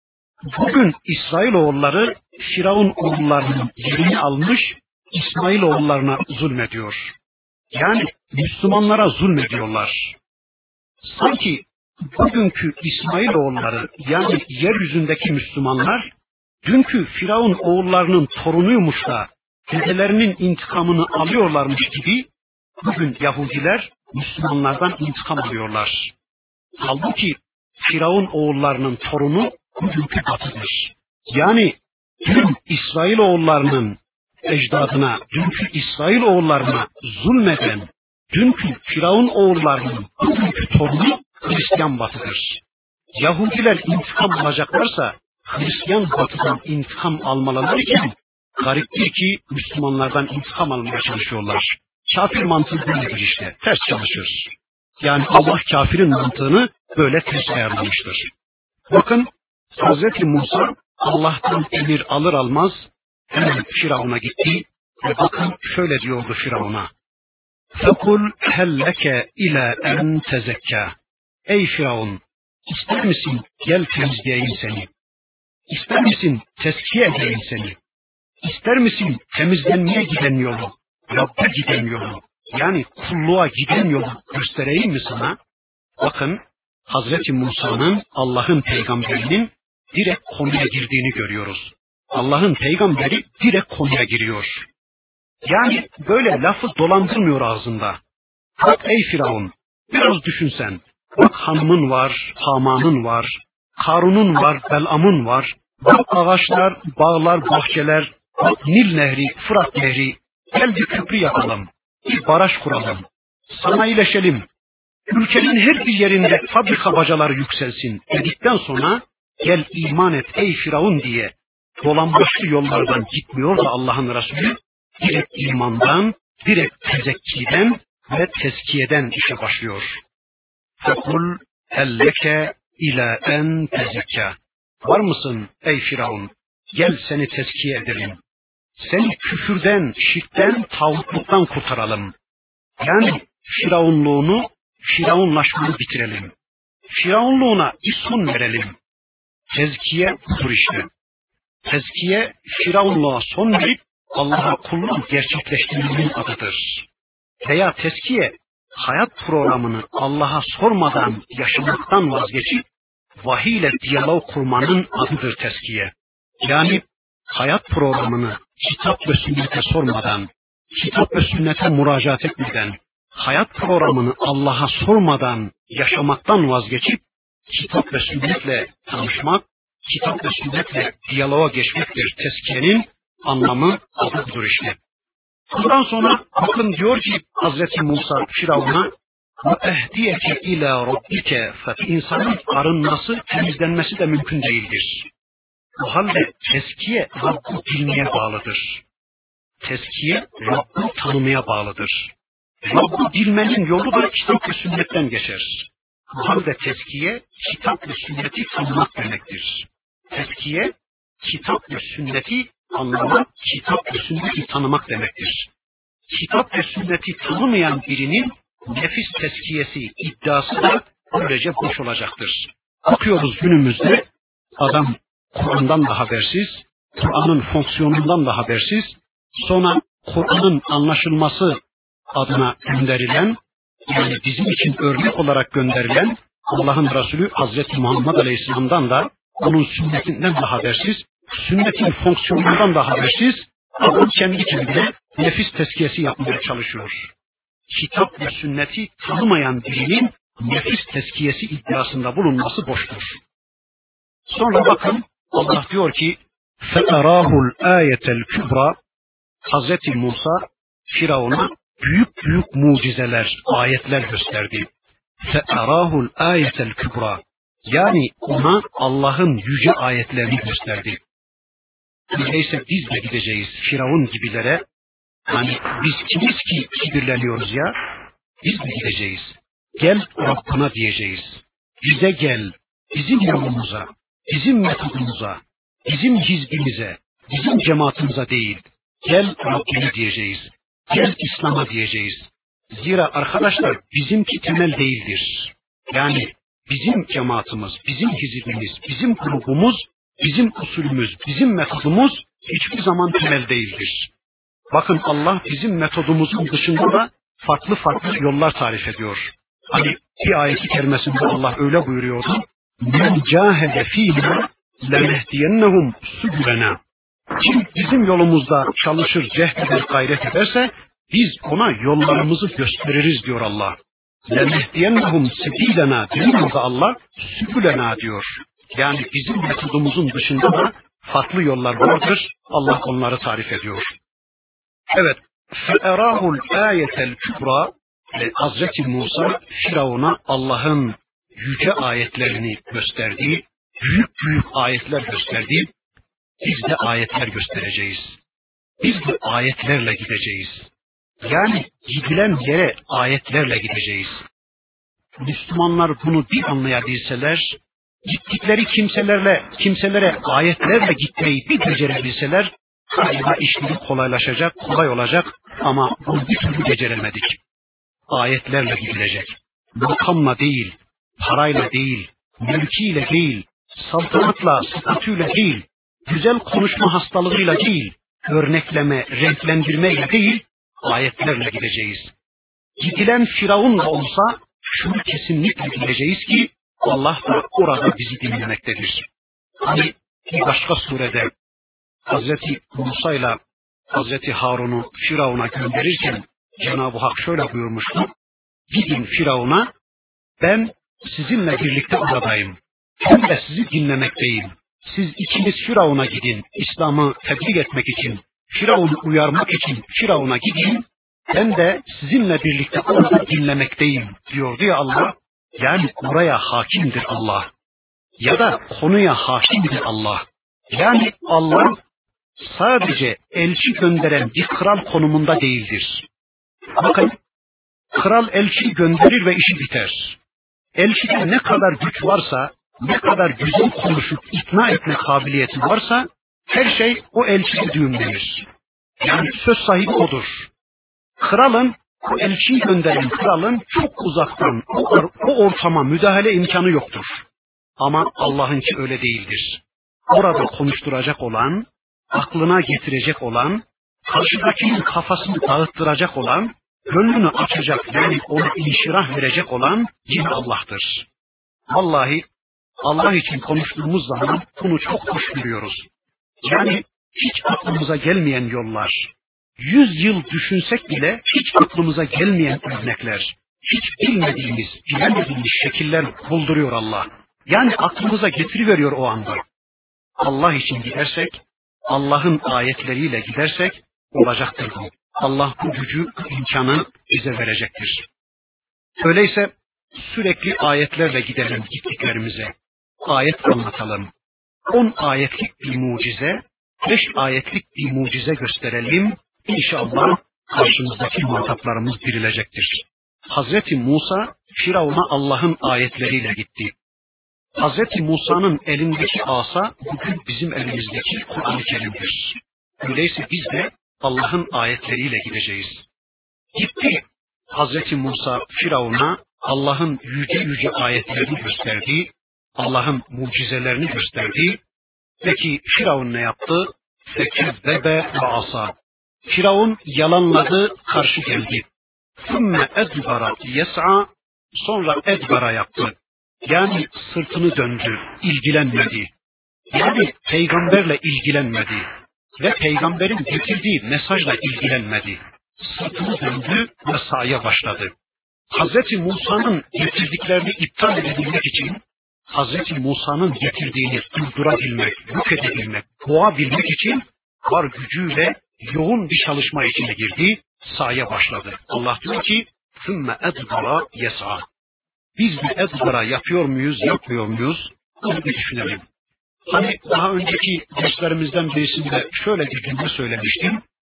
Bugün İsrail oğulları Firavun oğullarının yerini almış, İsmail oğullarına zulmediyor. Yani Müslümanlara zulmediyorlar. Sanki bugünkü İsmail oğulları, yani yeryüzündeki Müslümanlar, dünkü Firavun oğullarının torunuymuş da dedelerinin intikamını alıyorlarmış gibi bugün Yahudiler Müslümanlardan intikam alıyorlar. Halbuki Firavun oğullarının torunu bugünkü Batı'dır. Yani dün İsrail oğullarının ecdadına, dünkü İsrail oğullarına zulmeden, dünkü Firavun oğullarının bugünkü torunu Hristiyan Batı'dır. Yahudiler intikam alacaklarsa Hristiyan Batı'dan intikam almaları için gariptir ki Müslümanlardan intikam almaya çalışıyorlar. Kafir mantığı böyledir işte, ters çalışır. Yani Allah kafirin mantığını böyle ters ayarlamıştır. Bakın Hazreti Musa Allah'tan emir alır almaz hemen Firavun'a gitti ve bakın şöyle diyordu Firavun'a. فَقُلْ هَلَّكَ اِلَى اَنْ تَزَكَّى Ey Firavun, ister misin gel temizleyeyim seni? İster misin tezkiye edeyim seni? İster misin temizlenmeye giden yolu, Rabbe giden yolu, yani kulluğa giden yolu göstereyim mi sana? Bakın Hazreti Musa'nın, Allah'ın peygamberinin direkt konuya girdiğini görüyoruz. Allah'ın peygamberi direkt konuya giriyor. Yani böyle lafı dolandırmıyor ağzında. Bak ey Firavun, biraz düşünsen. Bak hanımın var, Haman'ın var, Karun'un var, Belam'ın var. Bak ağaçlar, bağlar, bahçeler, bak Nil Nehri, Fırat Nehri. Gel bir köprü yapalım, bir baraj kuralım, sanayileşelim. Ülkenin her bir yerinde fabrika bacaları yükselsin dedikten sonra gel iman et ey Firavun diye dolambaçlı yollardan gitmiyor da Allah'ın Resulü direkt imandan, direkt tezekkiden ve tezkiyeden işe başlıyor. فَقُلْ هَلَّكَ اِلَى اَنْ تَزَكَّى Var mısın ey Firavun? Gel seni tezkiye edelim. Seni küfürden, şirkten, tağutluktan kurtaralım. Yani Firavunluğunu, Firavunlaşmanı bitirelim. Firavunluğuna bir son verelim. Tezkiye budur işte. Tezkiye, Firavunluğa son verip Allah'a kulluk gerçekleştirmenin adıdır. Veya tezkiye, hayat programını Allah'a sormadan yaşamaktan vazgeçip vahiy ile diyalog kurmanın adıdır tezkiye. Yani hayat programını kitap ve sünnete sormadan, kitap ve sünnete müracaat etmeden, hayat programını Allah'a sormadan yaşamaktan vazgeçip kitap ve sünnetle tanışmak, kitap ve sünnetle diyaloğa geçmektir. Tezkiyenin anlamı adıdır işte. Bundan sonra bakın diyor ki Hazreti Musa Firavun'a وَاَهْدِيَكَ اِلَى رَبِّكَ İnsanın arınması, temizlenmesi de mümkün değildir. O halde tezkiye Rabb'ı bilmeye bağlıdır. Tezkiye Rabb'ı tanımaya bağlıdır. Rabb'ı bilmenin yolu da kitap ve sünnetten geçer. O halde tezkiye kitap ve sünneti tanımak demektir. Tezkiye kitap ve sünneti anlamak, kitap ve sünneti tanımak demektir. kitap ve sünneti tanımayan birinin nefis tezkiyesi iddiası da böylece boş olacaktır. Bakıyoruz günümüzde adam Kur'an'dan da habersiz, Kur'an'ın fonksiyonundan da habersiz, sonra Kur'an'ın anlaşılması adına gönderilen, yani bizim için örnek olarak gönderilen Allah'ın Resulü Hazreti Muhammed Aleyhisselam'dan da, onun sünnetinden de habersiz, sünnetin fonksiyonundan da habersiz, adam kendi kendine nefis tezkiyesi yapmaya çalışıyor. Kitap ve sünneti tanımayan birinin nefis tezkiyesi iddiasında bulunması boştur. Sonra bakın Allah diyor ki فَأَرَاهُ الْآيَةَ الْكُبْرَى Hazreti Musa Firavun'a büyük büyük mucizeler, ayetler gösterdi. فَأَرَاهُ الْآيَةَ الْكُبْرَى Yani ona Allah'ın yüce ayetlerini gösterdi. Öyleyse biz de gideceğiz Firavun gibilere. Hani biz kimiz ki kibirleniyoruz ya? Biz de gideceğiz. Gel Rabbına diyeceğiz. Bize gel, bizim yolumuza, bizim metodumuza, bizim hizbimize, bizim cemaatimize değil. Gel Rabbine diyeceğiz. Gel İslam'a diyeceğiz. Zira arkadaşlar bizimki temel değildir. Yani bizim cemaatimiz, bizim hizbimiz, bizim grubumuz, bizim usulümüz, bizim metodumuz hiçbir zaman temel değildir. Bakın Allah bizim metodumuzun dışında da farklı farklı yollar tarif ediyor. Hani bir ayet-i kerimesinde Allah öyle buyuruyordu. Men cahede fînâ lenehdiyennehum sübülena. Kim bizim yolumuzda çalışır, cehdeder, gayret ederse biz ona yollarımızı gösteririz diyor Allah. Lenehdiyennehum sebilena diyor da Allah, sübülena diyor. Yani bizim metodumuzun dışında da farklı yollar vardır. Allah onları tarif ediyor. Evet. فَاَرَاهُ الْآيَةَ الْكُبْرَى Hazreti Musa Firavun'a Allah'ın yüce ayetlerini gösterdi. Büyük büyük ayetler gösterdi. Biz de ayetler göstereceğiz. Biz de ayetlerle gideceğiz. Yani gidilen yere ayetlerle gideceğiz. Müslümanlar bunu bir anlayabilseler, gittikleri kimselere ayetlerle gitmeyi bir becerebilseler, galiba işleri kolaylaşacak, kolay olacak ama bunu bir türlü beceremedik. Ayetlerle gidilecek. Makamla değil, parayla değil, mülkiyle değil, saltanatla, statüyle değil, güzel konuşma hastalığıyla değil, örnekleme, renklendirmeyle değil, ayetlerle gideceğiz. Gidilen Firavun da olsa şunu kesinlikle bileceğiz ki Allah da orada bizi dinlemektedir. Hani bir başka surede Hazreti Musa ile Hazreti Harun'u Firavun'a gönderirken Cenab-ı Hak şöyle buyurmuştu. Gidin Firavun'a, ben sizinle birlikte oradayım. Ben de sizi dinlemekteyim. Siz ikiniz Firavun'a gidin, İslam'ı tebliğ etmek için, Firavun'u uyarmak için Firavun'a gidin. Ben de sizinle birlikte orada dinlemekteyim diyordu ya Allah. Yani oraya hakimdir Allah. Ya da konuya hakimdir Allah. Yani Allah sadece elçi gönderen bir kral konumunda değildir. Bakın, kral elçi gönderir ve işi biter. Elçide ne kadar güç varsa, ne kadar güzel konuşup ikna etme kabiliyeti varsa, her şey o elçide düğümlenir. Yani söz sahibi odur. Kralın, o elçiyi gönderen kralın çok uzaktan o ortama müdahale imkanı yoktur. Ama Allah'ınki öyle değildir. Orada konuşturacak olan, aklına getirecek olan, karşıdakinin kafasını dağıttıracak olan, gönlünü açacak, yani ona inşirah verecek olan yine Allah'tır. Vallahi Allah için konuştuğumuz zaman bunu çok hoş görüyoruz. Yani hiç aklımıza gelmeyen yollar, 100 yıl düşünsek bile hiç aklımıza gelmeyen örnekler, hiç bilmediğimiz, bilemediğimiz şekiller bulduruyor Allah. Yani aklımıza getiriveriyor o anda. Allah için gidersek, Allah'ın ayetleriyle gidersek olacaktır bu. Allah bu gücü, bu imkanı bize verecektir. Öyleyse sürekli ayetlerle gidelim gittiklerimize. Ayet anlatalım. 10 ayetlik bir mucize, 5 ayetlik bir mucize gösterelim. İnşallah karşımızdaki muhataplarımız dirilecektir. Hazreti Musa Firavun'a Allah'ın ayetleriyle gitti. Hazreti Musa'nın elindeki asa bugün bizim elimizdeki Kur'an-ı Kerim'dir. Öyleyse biz de Allah'ın ayetleriyle gideceğiz. Gitti Hazreti Musa Firavun'a Allah'ın yüce yüce ayetlerini gösterdi, Allah'ın mucizelerini gösterdi. Peki Firavun ne yaptı? Fekezzebe ve asa. Firavun yalanladı, karşı geldi. Sümme edbara yes'a, sonra edbara yaptı. Yani sırtını döndü, ilgilenmedi. Yani peygamberle ilgilenmedi ve peygamberin getirdiği mesajla ilgilenmedi. Sırtını döndü ve sa'ya başladı. Hazreti Musa'nın getirdiklerini iptal edebilmek için, Hazreti Musa'nın getirdiğini durdurabilmek, yok edebilmek, boğabilmek için var gücüyle yoğun bir çalışma içine girdi, sa'ya başladı. Allah diyor ki, ثُمَّ اَدْبَرَ يَسْعَى. Biz de edbara yapıyor muyuz, yapmıyor muyuz? Bunu bir düşünelim. Hani daha önceki derslerimizden birisinde şöyle bir cümle söylemiştim.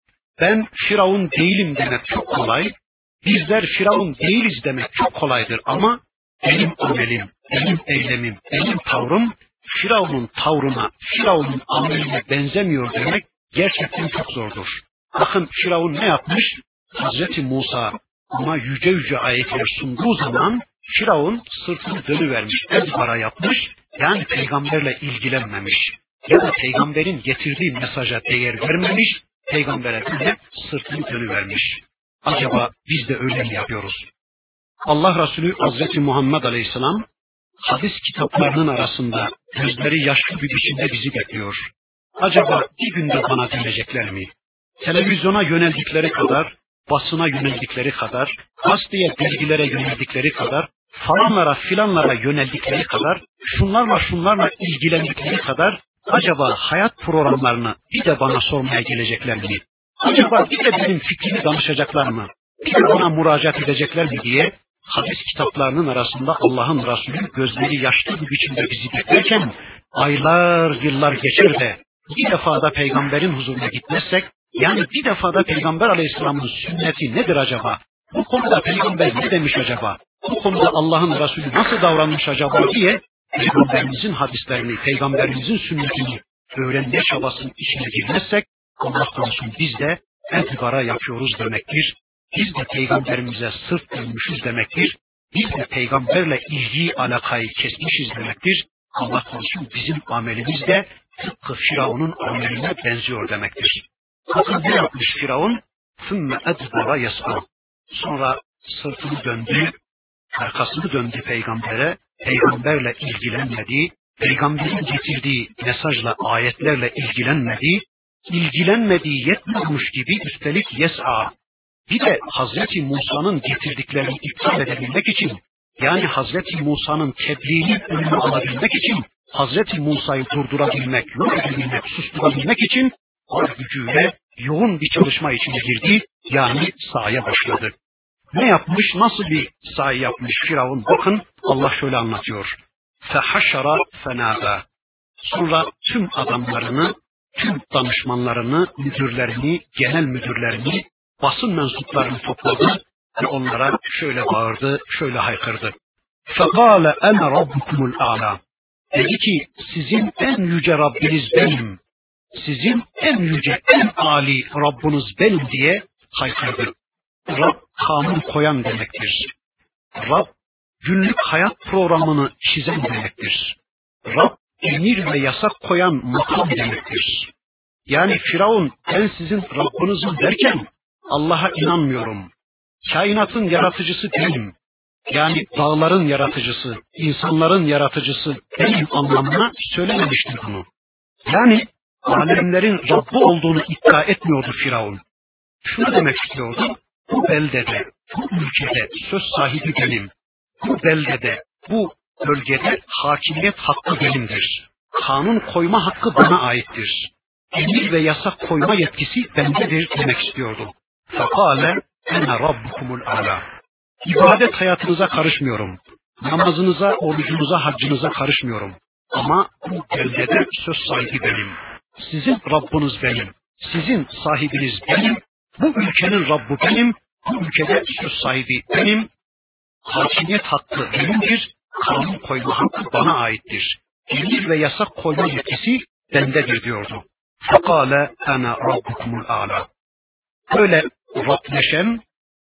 Ben Firavun değilim demek çok kolay. Bizler Firavun değiliz demek çok kolaydır ama benim amelim, benim eylemim, benim tavrım Firavun'un tavrına, Firavun'un ameline benzemiyor demek gerçekten çok zordur. Bakın Firavun ne yapmış? Hazreti Musa ona yüce yüce ayetler sunduğu zaman Firavun sırtını dönüvermiş, edbara yapmış, yani peygamberle ilgilenmemiş ya da peygamberin getirdiği mesaja değer vermemiş, peygambere bile sırtını dönüvermiş. Acaba biz de öyle mi yapıyoruz? Allah Resulü Hazreti Muhammed Aleyhisselam hadis kitaplarının arasında gözleri yaşlı bir biçimde bizi bekliyor. Acaba bir günde bana dönecekler mi? Televizyona yöneldikleri kadar, basına yöneldikleri kadar, gazeteye, bilgilere yöneldikleri kadar, falanlara filanlara yöneldikleri kadar, şunlarla ilgilendikleri kadar acaba hayat programlarını bir de bana sormaya gelecekler mi? Acaba bir de benim fikrimi danışacaklar mı? Bir de bana müracaat edecekler mi diye hadis kitaplarının arasında Allah'ın Resulü gözleri yaşlı bir biçimde bizi beklerken aylar, yıllar geçer de bir defada peygamberin huzuruna gitmezsek, yani bir defada Peygamber Aleyhisselam'ın sünneti nedir acaba? Bu konuda peygamber ne demiş acaba? Bu konuda Allah'ın Resulü nasıl davranmış acaba diye peygamberimizin hadislerini, peygamberimizin sünnetini öğrenme çabasının içine girmezsek Allah korusun biz de edbara yapıyoruz demektir. Biz de peygamberimize sırt dönmüşüz demektir. Biz de peygamberle ilgiyi, alakayı kesmişiz demektir. Allah korusun bizim amelimiz de tıpkı Firavun'un ameline benziyor demektir. Bakın ne yapmış Firavun? ثُمَّ اَدْبَرَ يَسْعَى. Sonra sırtını döndü, arkasını döndü peygambere, peygamberle ilgilenmedi, peygamberin getirdiği mesajla, ayetlerle ilgilenmedi, ilgilenmediği yetmiyormuş gibi üstelik yes'a. Bir de Hazreti Musa'nın getirdiklerini iptal edebilmek için, yani Hazreti Musa'nın tebliğinin önünü alabilmek için, Hazreti Musa'yı durdurabilmek, yok edebilmek, susturabilmek için var gücüyle yoğun bir çalışma içine girdi, yani sa'ya başladı. Ne yapmış, nasıl bir sa'i yapmış Firavun? Bakın Allah şöyle anlatıyor. فَحَشَرَ فَنَادَى. Sonra tüm adamlarını, tüm danışmanlarını, müdürlerini, genel müdürlerini, basın mensuplarını topladı ve onlara şöyle bağırdı, şöyle haykırdı. فَقَالَ اَنَا رَبُّكُمُ الْاَعْلَى. Dedi ki sizin en yüce Rabbiniz benim, sizin en yüce, en âli Rabbiniz benim diye haykırdı. Rab kanun koyan demektir. Rab günlük hayat programını çizen demektir. Rab emir ve yasak koyan makam demektir. Yani Firavun ben sizin Rabbinizim derken Allah'a inanmıyorum. Kainatın yaratıcısı benim. Yani dağların yaratıcısı, insanların yaratıcısı benim anlamına söylememiştir bunu. Yani alemlerin Rabbi olduğunu iddia etmiyordu Firavun. Şunu demek istiyordu. Bu beldede, bu ülkede söz sahibi benim. Bu beldede, bu bölgede hakimiyet hakkı benimdir. Kanun koyma hakkı bana aittir. Emir ve yasak koyma yetkisi bendedir demek istiyordu. فَقَالَ اَنَا رَبُّكُمُ الْاَعْلَى. İbadet hayatınıza karışmıyorum. Namazınıza, orucunuza, haccınıza karışmıyorum. Ama bu beldede söz sahibi benim. Sizin Rabbiniz benim. Sizin sahibiniz benim. Bu ülkenin Rabbi benim. Bu ülkede söz sahibi benim. Hakimiyet hakkı benimdir. Kanun koyma hakkı bana aittir. Emir ve yasak koyma yetkisi bendedir diyordu. فَقَالَ اَنَا رَبُّكُمُ الْاَعْلَى. Böyle Rableşen,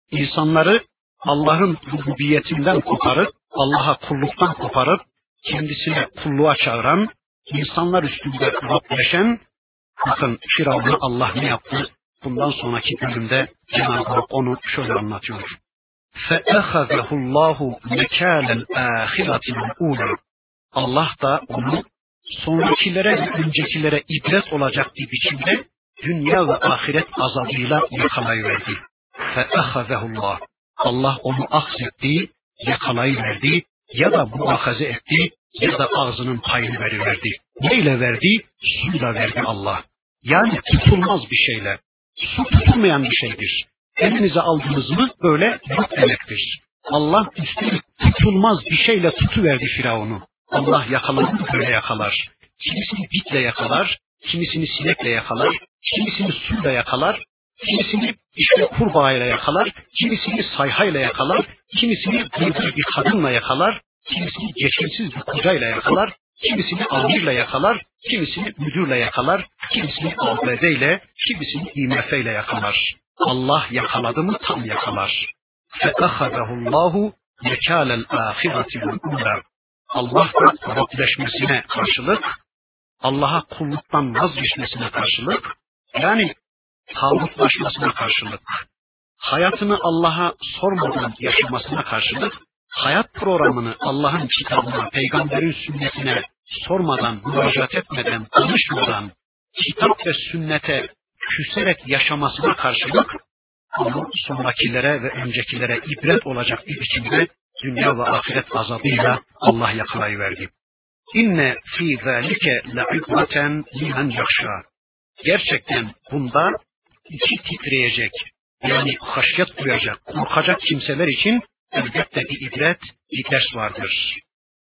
İnsanları Allah'ın rububiyetinden koparıp, Allah'a kulluktan koparıp, kendisine kulluğa çağıran, insanlar üstünde Rableşen, bakın Firavun'a Allah ne yaptı? Bundan sonraki bölümde Cenab-ı Hak onu şöyle anlatıyor. فَأَخَذَهُ اللّٰهُ مَكَالَ الْآخِرَةِ الْاُولَى Allah da onu sonrakilere ve öncekilere ibret olacak bir biçimde dünya ve ahiret azabıyla yakalayıverdi. فَأَخَذَهُ اللّٰهُ Allah onu akzetti, yakalayıverdi ya da muakaze etti ya da ağzının payını veriverdi. Neyle verdi? Suyla verdi Allah. Yani tutulmaz bir şeyle. Su tutulmayan bir şeydir. Elinize aldınız mı böyle yok demektir. Allah üstelik tutulmaz bir şeyle tutuverdi Firavun'u. Allah yakaladığını böyle yakalar. Kimisini bitle yakalar, kimisini sinekle yakalar, kimisini suyla yakalar, kimisini işte kurbağayla yakalar, kimisini sayhayla yakalar, kimisini bir kadınla yakalar, kimisini geçimsiz bir kocayla yakalar, kimisini amirle yakalar, kimisini müdürle yakalar, kimisini ABD'yle, kimisini IMF'yle yakalar. Allah yakaladı mı tam yakalar. فَأَخَذَهُ اللّٰهُ مَكَالَ الْآخِرَةِ وَالْاُولَى Allah da Rableşmesine karşılık, Allah'a kulluktan vazgeçmesine karşılık, yani tağutlaşmasına karşılık, hayatını Allah'a sormadan yaşamasına karşılık, hayat programını Allah'ın kitabına, peygamberin sünnetine sormadan, müracaat etmeden, konuşmadan, kitap ve sünnete küserek yaşamasına karşılık, onu sonrakilere ve öncekilere ibret olacak bir biçimde dünya ve ahiret azabıyla Allah yakalayıverdi. İnne fî zâlike le'ibreten limen yakşâ. Gerçekten bunda içi titreyecek, yani haşyet duyacak, korkacak kimseler için elbette bir ibret, bir ders vardır.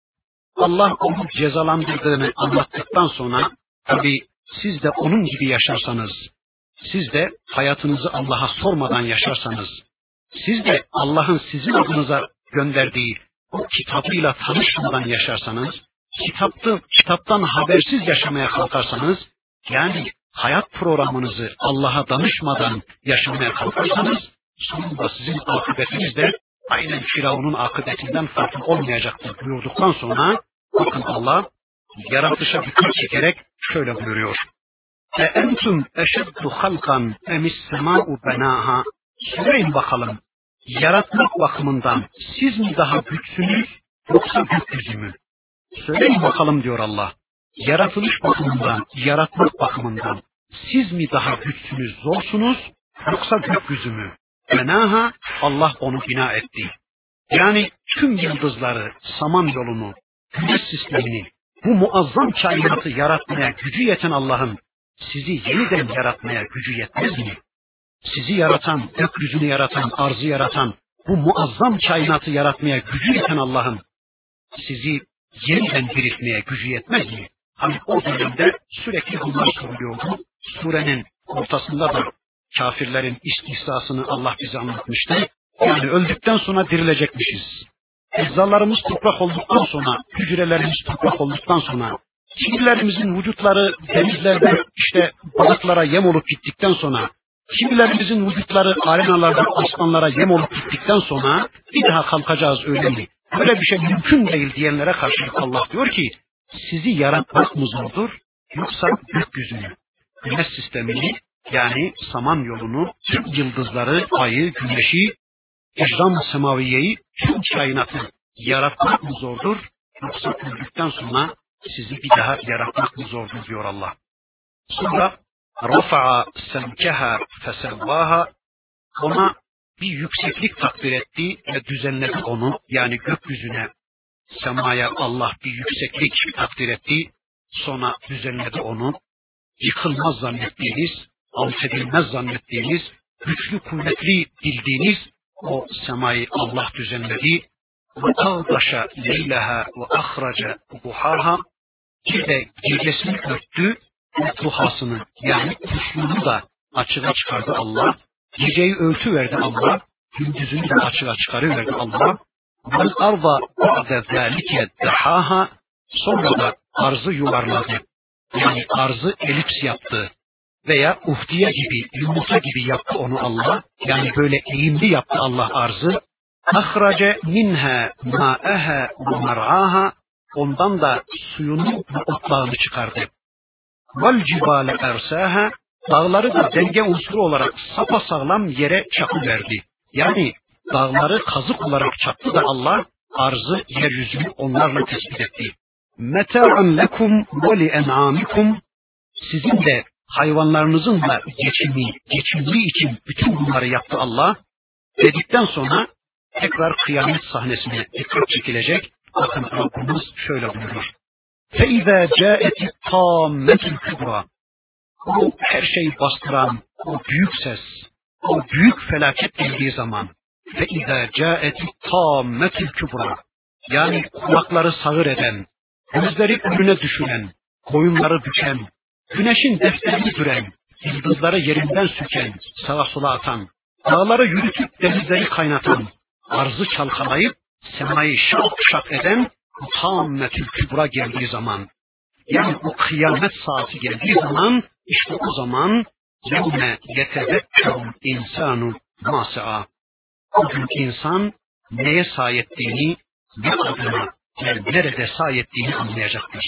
Allah onu cezalandırdığını anlattıktan sonra, tabi siz de onun gibi yaşarsanız, siz de hayatınızı Allah'a sormadan yaşarsanız, siz de Allah'ın sizin adınıza gönderdiği o kitabıyla tanışmadan yaşarsanız, kitaptan habersiz yaşamaya kalkarsanız, yani hayat programınızı Allah'a danışmadan yaşamaya kalkarsanız, sonunda sizin akıbetiniz de aynen Firavun'un akıbetinden farklı olmayacaktır buyurduktan sonra, bakın Allah yaratışa dikkat çekerek şöyle buyuruyor. اَاَنْتُمْ اَشَدُّ خَلْقًا اَمِ السَّمَاءُ بَنَاهَا Söyleyin bakalım, yaratmak bakımından siz mi daha güçsünüz yoksa gökyüzü mü? Söyleyin bakalım diyor Allah. Yaratılış bakımından, yaratmak bakımından siz mi daha güçsünüz, zorsunuz yoksa gökyüzü mü? Benaha, Allah onu bina etti. Yani tüm yıldızları, Samanyolu'nu, güneş sistemini, bu muazzam kainatı yaratmaya gücü yeten Allah'ın sizi yeniden yaratmaya gücü yetmez mi? Sizi yaratan, gökyüzünü yaratan, arzı yaratan, bu muazzam kainatı yaratmaya gücü yeten Allah'ın sizi yeniden diriltmeye gücü yetmez mi? Hani o dönemde sürekli bunlar soruluyordu. Surenin ortasında da kafirlerin istihzasını Allah bize anlatmıştı. Yani öldükten sonra dirilecekmişiz. Eczalarımız toprak olduktan sonra, hücrelerimiz toprak olduktan sonra, kimilerimizin vücutları denizlerde işte balıklara yem olup gittikten sonra, kimilerimizin vücutları arenalarda aslanlara yem olup gittikten sonra bir daha kalkacağız öyle mi? Böyle bir şey mümkün değil diyenlere karşılık Allah diyor ki, sizi yaratmak mı zordur yoksa gökyüzünü, güneş sistemini yani Samanyolu'nu, tüm yıldızları, ayı, güneşi, ecram-ı semaviyeyi, tüm kainatı yaratmak mı zordur yoksa öldükten sonra sizi bir daha yaratmak mı zordur diyor Allah. Sonra rafa'a semkeha fesevvaha ona bir yükseklik takdir etti ve düzenledi onu yani gökyüzüne, semaya Allah bir yükseklik takdir etti, sonra düzenledi onu. Yıkılmaz zannettiğiniz, alt edilmez zannettiğiniz, güçlü kuvvetli bildiğiniz o semayı Allah düzenledi. وَاَغْدَشَ لَيْلَهَا وَاَخْرَجَ duhaha bir de gecesini örttü, duhasını yani kuşluğunu da açığa çıkardı Allah. Geceyi örtüverdi Allah, gündüzünü de açığa çıkarıverdi Allah. وَالْاَرْضَ بَعْدَ ذَٰلِكَ دَحَاهَا sonra da arzı yuvarladı. Yani arzı elips yaptı. veya uhdiye gibi, yumurta gibi yaptı onu Allah. Yani böyle eğimli yaptı Allah arzı. Ahrace minha ma'aha ve mar'aha. Ondan da suyunu ve otlağını çıkardı. Vel cibale ersaha. Dağları da denge unsuru olarak sapasağlam yere çakıverdi. Yani dağları kazık olarak çaktı da Allah arzı, yeryüzünü onlarla tespit etti. Meta'an lekum ve li en'amikum. Sizin de hayvanlarınızın da geçimliği için bütün bunları yaptı Allah. Dedikten sonra tekrar kıyamet sahnesine dikkat çekilecek. Bakın Rabbimiz şöyle buyurur. فَاِذَا جَاءَتِ الطَّامَّةُ الْكُبْرَى. O her şeyi bastıran o büyük ses, o büyük felaket geldiği zaman فَاِذَا جَاءَتِ الطَّامَّةُ الْكُبْرَى. Yani kulakları sağır eden, gözleri önüne düşüren, boyunları büken, güneşin defterini düren, yıldızları yerinden süken, sağa sola atan, dağları yürütüp denizleri kaynatan, arzı çalkalayıp semayı şak şak eden Tammetül Kübra geldiği zaman, yani o kıyamet saati geldiği zaman, işte o zaman yevme yetezekkerul insanu masa'a. O gün insan neye sahi ettiğini, ne adına ve nerede sahi ettiğini anlayacaktır.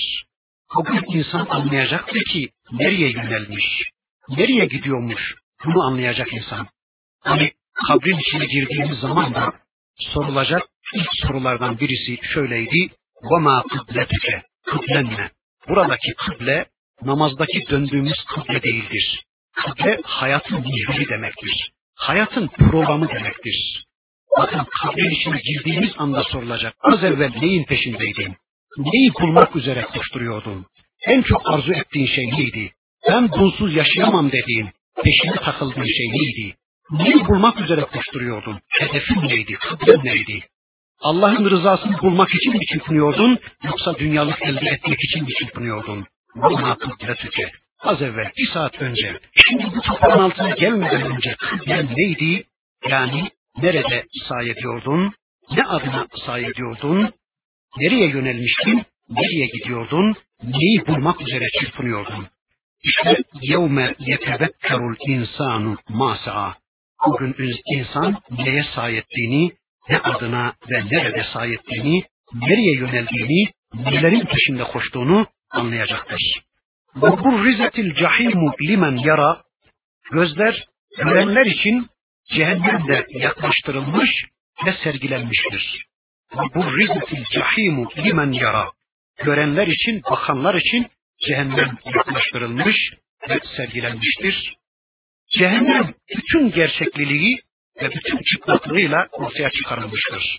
O gün insan anlayacaktır ki nereye yönelmiş, nereye gidiyormuş, bunu anlayacak insan. Hani kabrin içine girdiğimiz zaman da sorulacak ilk sorulardan birisi şöyleydi. وَمَا قِبْلَتِكَ kıblenne. Buradaki kıble namazdaki döndüğümüz kıble değildir. Kıble hayatın mihveri demektir. Hayatın programı demektir. Bakın kabrin içine girdiğimiz anda sorulacak. Az evvel neyin peşindeydin? Neyi bulmak üzere koşturuyordun? En çok arzu ettiğin şey neydi? Ben bunsuz yaşayamam dediğin, peşine takıldığın şey neydi? Neyi bulmak üzere koşturuyordun? Hedefin neydi? Kıblen neydi? Allah'ın rızasını bulmak için mi çırpınıyordun, yoksa dünyalık elde etmek için mi çırpınıyordun? Buna kıbletüke. Az evvel, bir saat önce, şimdi bu toprağın altına gelmeden önce kıblen neydi? Yani nerede sahi ediyordun, ne adına sahi ediyordun, nereye yönelmiştin, nereye gidiyordun, neyi bulmak üzere çırpınıyordun? İşte yevme yetevekkerul insanu masa'a. Bugün insan neye sahi ettiğini, ne adına ve nerede sahi ettiğini, nereye yöneldiğini, nelerin peşinde koştuğunu anlayacaktır. وَبُرِّزَتِ الْجَحِيمُ limen yara. Gözler, görenler için cehennemde yaklaştırılmış ve sergilenmiştir. وَبُرِّزَتِ الْجَحِيمُ limen yara. Görenler için, bakanlar için cehennem yaklaştırılmış ve sergilenmiştir. Cehennem bütün gerçekliliği ve bütün çıplaklığıyla ortaya çıkarılmıştır.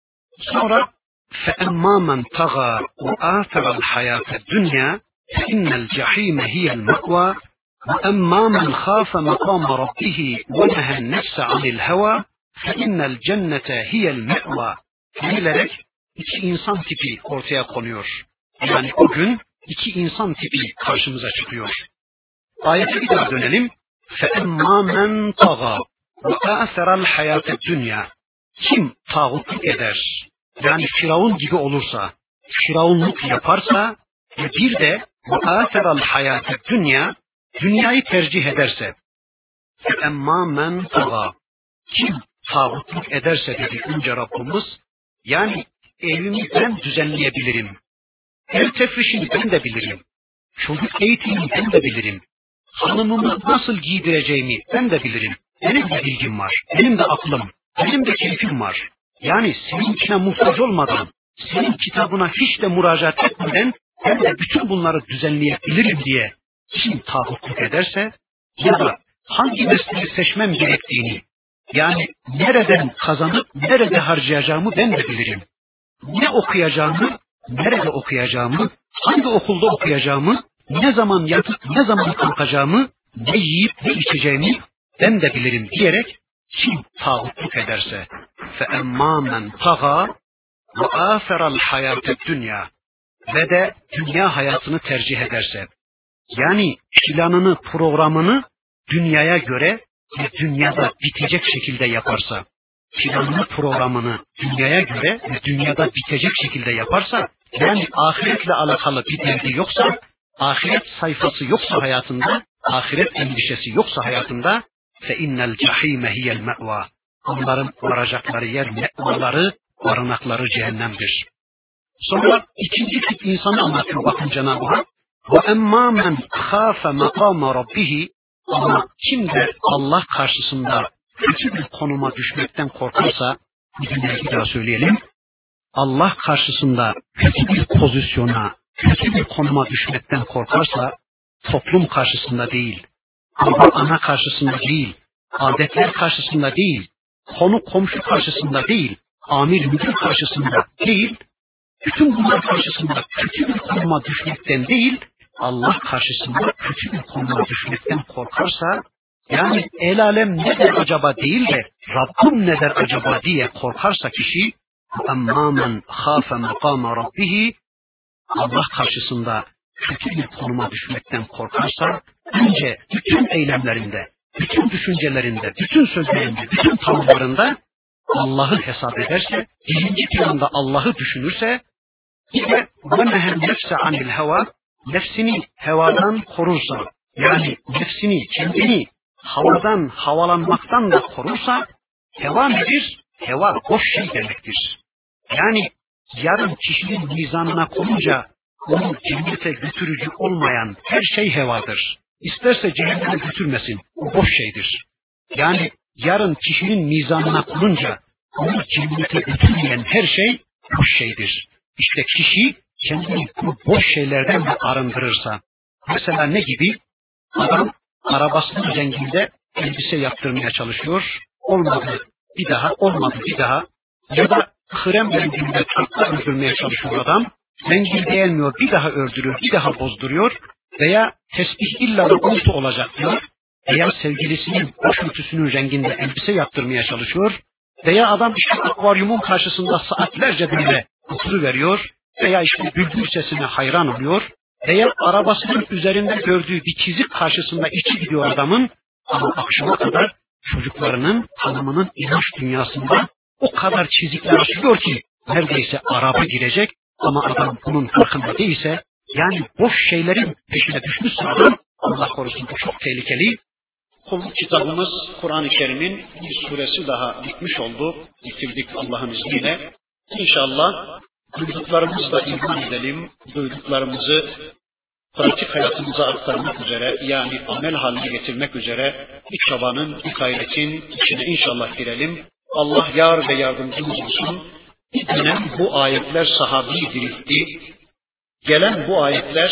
Sonra فَاَمَّا مَنْ تَغَى وَآثَرَ الْحَيَاةَ الدُّنْيَا فَاِنَّ الْجَحِيمَ هِيَ الْمَأْوَى وَاَمَّا مَنْ خَافَ مَقَامَ رَبِّهِ وَنَهَى النَّفْسَ عَنِ الْهَوَى فَاِنَّ الْجَنَّةَ هِيَ الْمَأْوَى denilerek iki insan tipi ortaya konuyor. Yani o gün iki insan tipi karşımıza çıkıyor. Ayete bir daha dönelim. فَاَمَّا مَنْ تَغَى وَآثَرَ الْحَيَاةَ الدُّنْيَا. Kim tağutluk eder, yani Firavun gibi olursa, firavunluk yaparsa ve bir de وَآثَرَ الْحَيَاةَ الدُّنْيَا, dünyayı tercih ederse, فَاَمَّا مَنْ تَغَى. Kim tağutluk ederse dedi önce Rabbimiz, yani evimi ben düzenleyebilirim, ev tefrişini ben de bilirim, çocuk eğitimini ben de bilirim, hanımımı nasıl giydireceğimi ben de bilirim. Benim de bilgim var, benim de aklım, benim de keyfim var. Yani seninkine muhtaç olmadan, senin kitabına hiç de müracaat etmeden ben de bütün bunları düzenleyebilirim diye kim tağutluk ederse ya da hangi mesleği seçmem gerektiğini, yani nereden kazanıp nerede harcayacağımı ben de bilirim. Ne okuyacağımı, nerede okuyacağımı, hangi okulda okuyacağımı, ne zaman yatıp ne zaman kalkacağımı, ne yiyip ne içeceğimi ben de bilirim diyerek kim tağutluk ederse فَاَمَّا مَنْ تَغَى وَآثَرَ الْحَيَاةَ الدُّنْيَا ve de dünya hayatını tercih ederse, yani planını, programını dünyaya göre ve dünyada bitecek şekilde yaparsa, planını, programını dünyaya göre ve dünyada bitecek şekilde yaparsa, yani ahiretle alakalı bir derdi yoksa, ahiret sayfası yoksa hayatında, ahiret endişesi yoksa hayatında فَاِنَّ الْجَح۪يمَ هِيَ الْمَأْوَى Onların varacakları yer, me'vaları, barınakları cehennemdir. Sonra ikinci tip insanı anlatıyor bakın Cenab-ı Hak. وَاَمَّا مَنْ خَافَ مَقَامَ رَبِّهِ Ama kim de Allah karşısında kötü bir konuma düşmekten korkarsa, bir daha söyleyelim. Allah karşısında kötü bir pozisyona, kötü bir konuma düşmekten korkarsa, toplum karşısında değil, baba ana karşısında değil, adetler karşısında değil, konu komşu karşısında değil, amir müdür karşısında değil, bütün bunlar karşısında kötü bir konuma düşmekten değil, Allah karşısında kötü bir konuma düşmekten korkarsa, yani el alem ne der acaba değil de Rabbim ne der acaba diye korkarsa kişi, اَمَّا مَنْ خَافَ مَقَامَ رَبِّهِ Allah karşısında kötü bir konuma düşmekten korkarsa, önce bütün eylemlerinde, bütün düşüncelerinde, bütün sözlerinde, bütün tavırlarında Allah'ı hesap ederse, birinci planda Allah'ı düşünürse, bir de وَنَهَا النَّفْسَ عَنِ الْهَوَى Nefsini hevadan korursa, yani nefsini, kendini havadan, havalanmaktan da korursa, heva nedir? Heva boş şey demektir. Yani yarın kişinin mizanına konunca onu cennete götürücü olmayan her şey hevadır. İsterse cehenneme götürmesin, o boş şeydir. Yani yarın kişinin mizanına konunca onu cennete götürmeyen her şey boş şeydir. İşte kişi kendini bu boş şeylerden de arındırırsa, mesela ne gibi? Adam arabasının renginde elbise yaptırmaya çalışıyor, olmadı bir daha, olmadı bir daha, ya da krem renginde takla öldürmeye çalışıyor adam, rengi beğenmiyor, bir daha ördürüyor, bir daha bozduruyor, veya tesbih illa da untu olacak diyor, veya sevgilisinin başörtüsünün renginde elbise yaptırmaya çalışıyor, veya adam işte akvaryumun karşısında saatlerce böyle oturuveriyor, veya işte bülbül sesine hayran oluyor, veya arabasının üzerinde gördüğü bir çizik karşısında içi gidiyor adamın, ama akşama kadar çocuklarının, hanımının inanç dünyasında o kadar çizikler açıyor ki neredeyse araba girecek, ama adam bunun farkında değilse, yani boş şeylerin peşine düşmüşse adam, Allah korusun bu çok tehlikeli. Kul kitabımız Kur'an-ı Kerim'in bir suresi daha bitmiş oldu. Bitirdik Allah'ın izniyle. İnşallah duyduklarımızla iman edelim, duyduklarımızı pratik hayatımıza aktarmak üzere, yani amel haline getirmek üzere bir çabanın, bir gayretin içine inşallah girelim. Allah yar ve yardımcımız olsun. Bir dönem bu ayetler sahabeyi diriltti. Gelen bu ayetler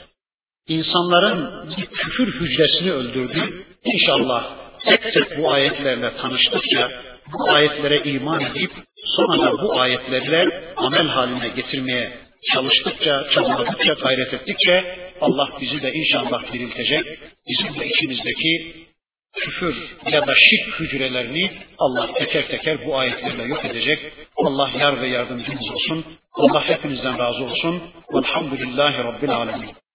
insanların bir küfür hücresini öldürdü. İnşallah tek tek bu ayetlerle tanıştıkça, bu ayetlere iman edip sonra da bu ayetlerle amel haline getirmeye çalıştıkça, çabaladıkça, gayret ettikçe Allah bizi de inşallah diriltecek. Bizim de içimizdeki küfür ya da şirk hücrelerini Allah teker teker bu ayetlerle yok edecek. Allah yar ve yardımcımız olsun. Allah hepinizden razı olsun. Velhamdülillahi Rabbil alemin.